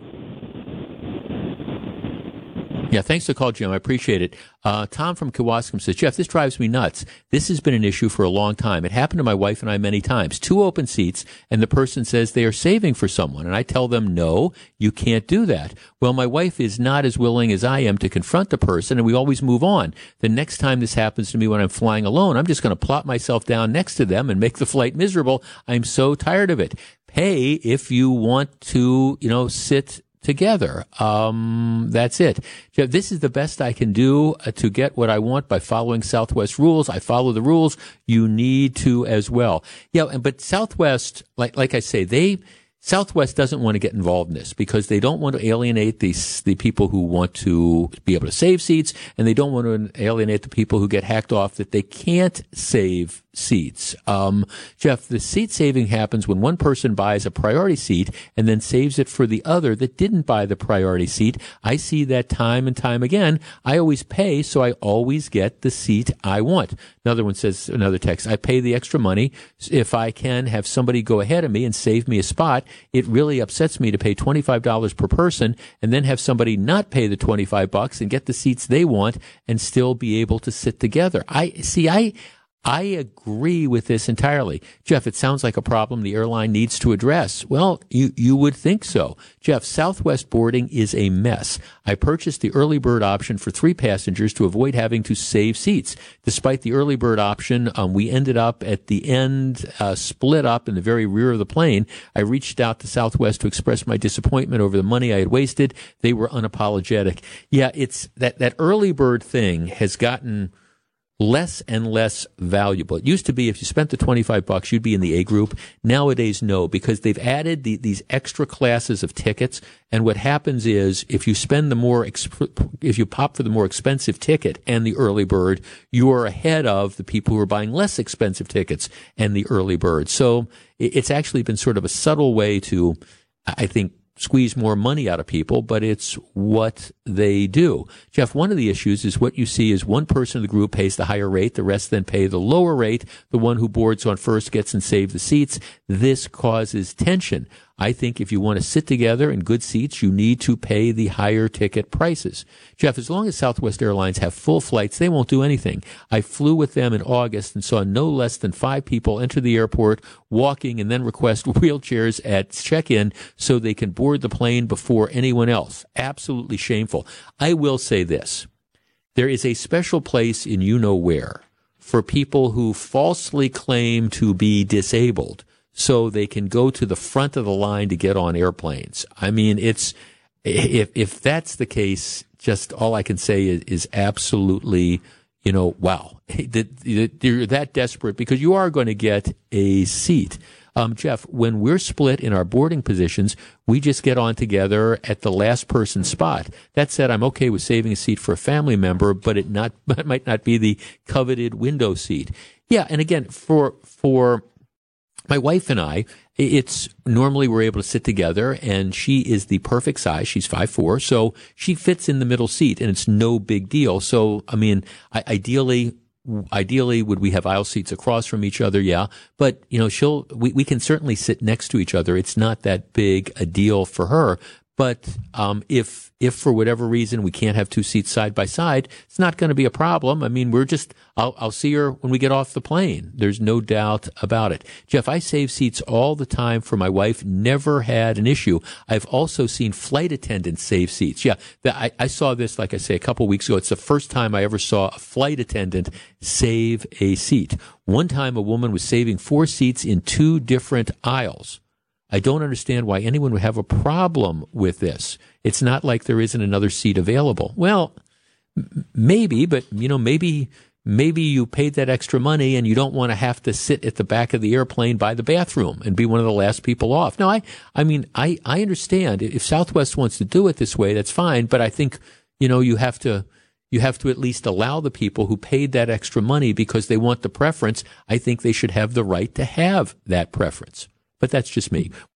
Yeah, thanks for the call, Jim. I appreciate it. Uh, Tom from Kewaskum says, Jeff, this drives me nuts. This has been an issue for a long time. It happened to my wife and I many times. Two open seats, and the person says they are saving for someone. And I tell them, no, you can't do that. Well, my wife is not as willing as I am to confront the person, and we always move on. The next time this happens to me when I'm flying alone, I'm just going to plop myself down next to them and make the flight miserable. I'm so tired of it. Pay if you want to, you know, sit together. Um, that's it. Jeff, this is the best I can do uh, to get what I want by following Southwest rules. I follow the rules. You need to as well. Yeah, and but Southwest, like like I say, they Southwest doesn't want to get involved in this because they don't want to alienate the the people who want to be able to save seats, and they don't want to alienate the people who get hacked off that they can't save seats. Um, Jeff, the seat saving happens when one person buys a priority seat and then saves it for the other that didn't buy the priority seat. I see that time and time again. I always pay, so I always get the seat I want. Another one says, another text, I pay the extra money if I can have somebody go ahead of me and save me a spot. It really upsets me to pay twenty-five dollars per person and then have somebody not pay the twenty-five bucks and get the seats they want and still be able to sit together. I see, I, I agree with this entirely. Jeff, it sounds like a problem the airline needs to address. Well, you, you would think so. Jeff, Southwest boarding is a mess. I purchased the early bird option for three passengers to avoid having to save seats. Despite the early bird option, um, we ended up at the end, uh, split up in the very rear of the plane. I reached out to Southwest to express my disappointment over the money I had wasted. They were unapologetic. Yeah, it's that, that early bird thing has gotten less and less valuable. It used to be if you spent the twenty-five bucks, you'd be in the A group. Nowadays, no, because they've added the, these extra classes of tickets. And what happens is if you spend the more, exp- if you pop for the more expensive ticket and the early bird, you are ahead of the people who are buying less expensive tickets and the early bird. So it's actually been sort of a subtle way to, I think, squeeze more money out of people, but it's what they do. Jeff, one of the issues is what you see is one person in the group pays the higher rate, the rest then pay the lower rate. The one who boards on first gets and saves the seats. This causes tension. I think if you want to sit together in good seats, you need to pay the higher ticket prices. Jeff, as long as Southwest Airlines have full flights, they won't do anything. I flew with them in August and saw no less than five people enter the airport walking and then request wheelchairs at check-in so they can board the plane before anyone else. Absolutely shameful. I will say this. There is a special place in you-know-where for people who falsely claim to be disabled so they can go to the front of the line to get on airplanes. I mean, it's, if, if that's the case, just all I can say is, is absolutely, you know, wow. You're that desperate because you are going to get a seat. Um, Jeff, when we're split in our boarding positions, we just get on together at the last person spot. That said, I'm okay with saving a seat for a family member, but it not, it might not be the coveted window seat. Yeah. And again, for, for, my wife and I, it's normally we're able to sit together and she is the perfect size. She's five foot four. So she fits in the middle seat and it's no big deal. So, I mean, I, ideally, ideally would we have aisle seats across from each other? Yeah. But, you know, she'll, we, we can certainly sit next to each other. It's not that big a deal for her. But, um, if, if for whatever reason we can't have two seats side by side, it's not going to be a problem. I mean, we're just, I'll, I'll see her when we get off the plane. There's no doubt about it. Jeff, I save seats all the time for my wife. Never had an issue. I've also seen flight attendants save seats. Yeah. The, I, I saw this, like I say, a couple of weeks ago. It's the first time I ever saw a flight attendant save a seat. One time a woman was saving four seats in two different aisles. I don't understand why anyone would have a problem with this. It's not like there isn't another seat available. Well, m- maybe, but, you know, maybe maybe you paid that extra money and you don't want to have to sit at the back of the airplane by the bathroom and be one of the last people off. Now, I, I mean, I, I understand if Southwest wants to do it this way, that's fine. But I think, you know, you have to, you have to at least allow the people who paid that extra money because they want the preference. I think they should have the right to have that preference. But that's just me.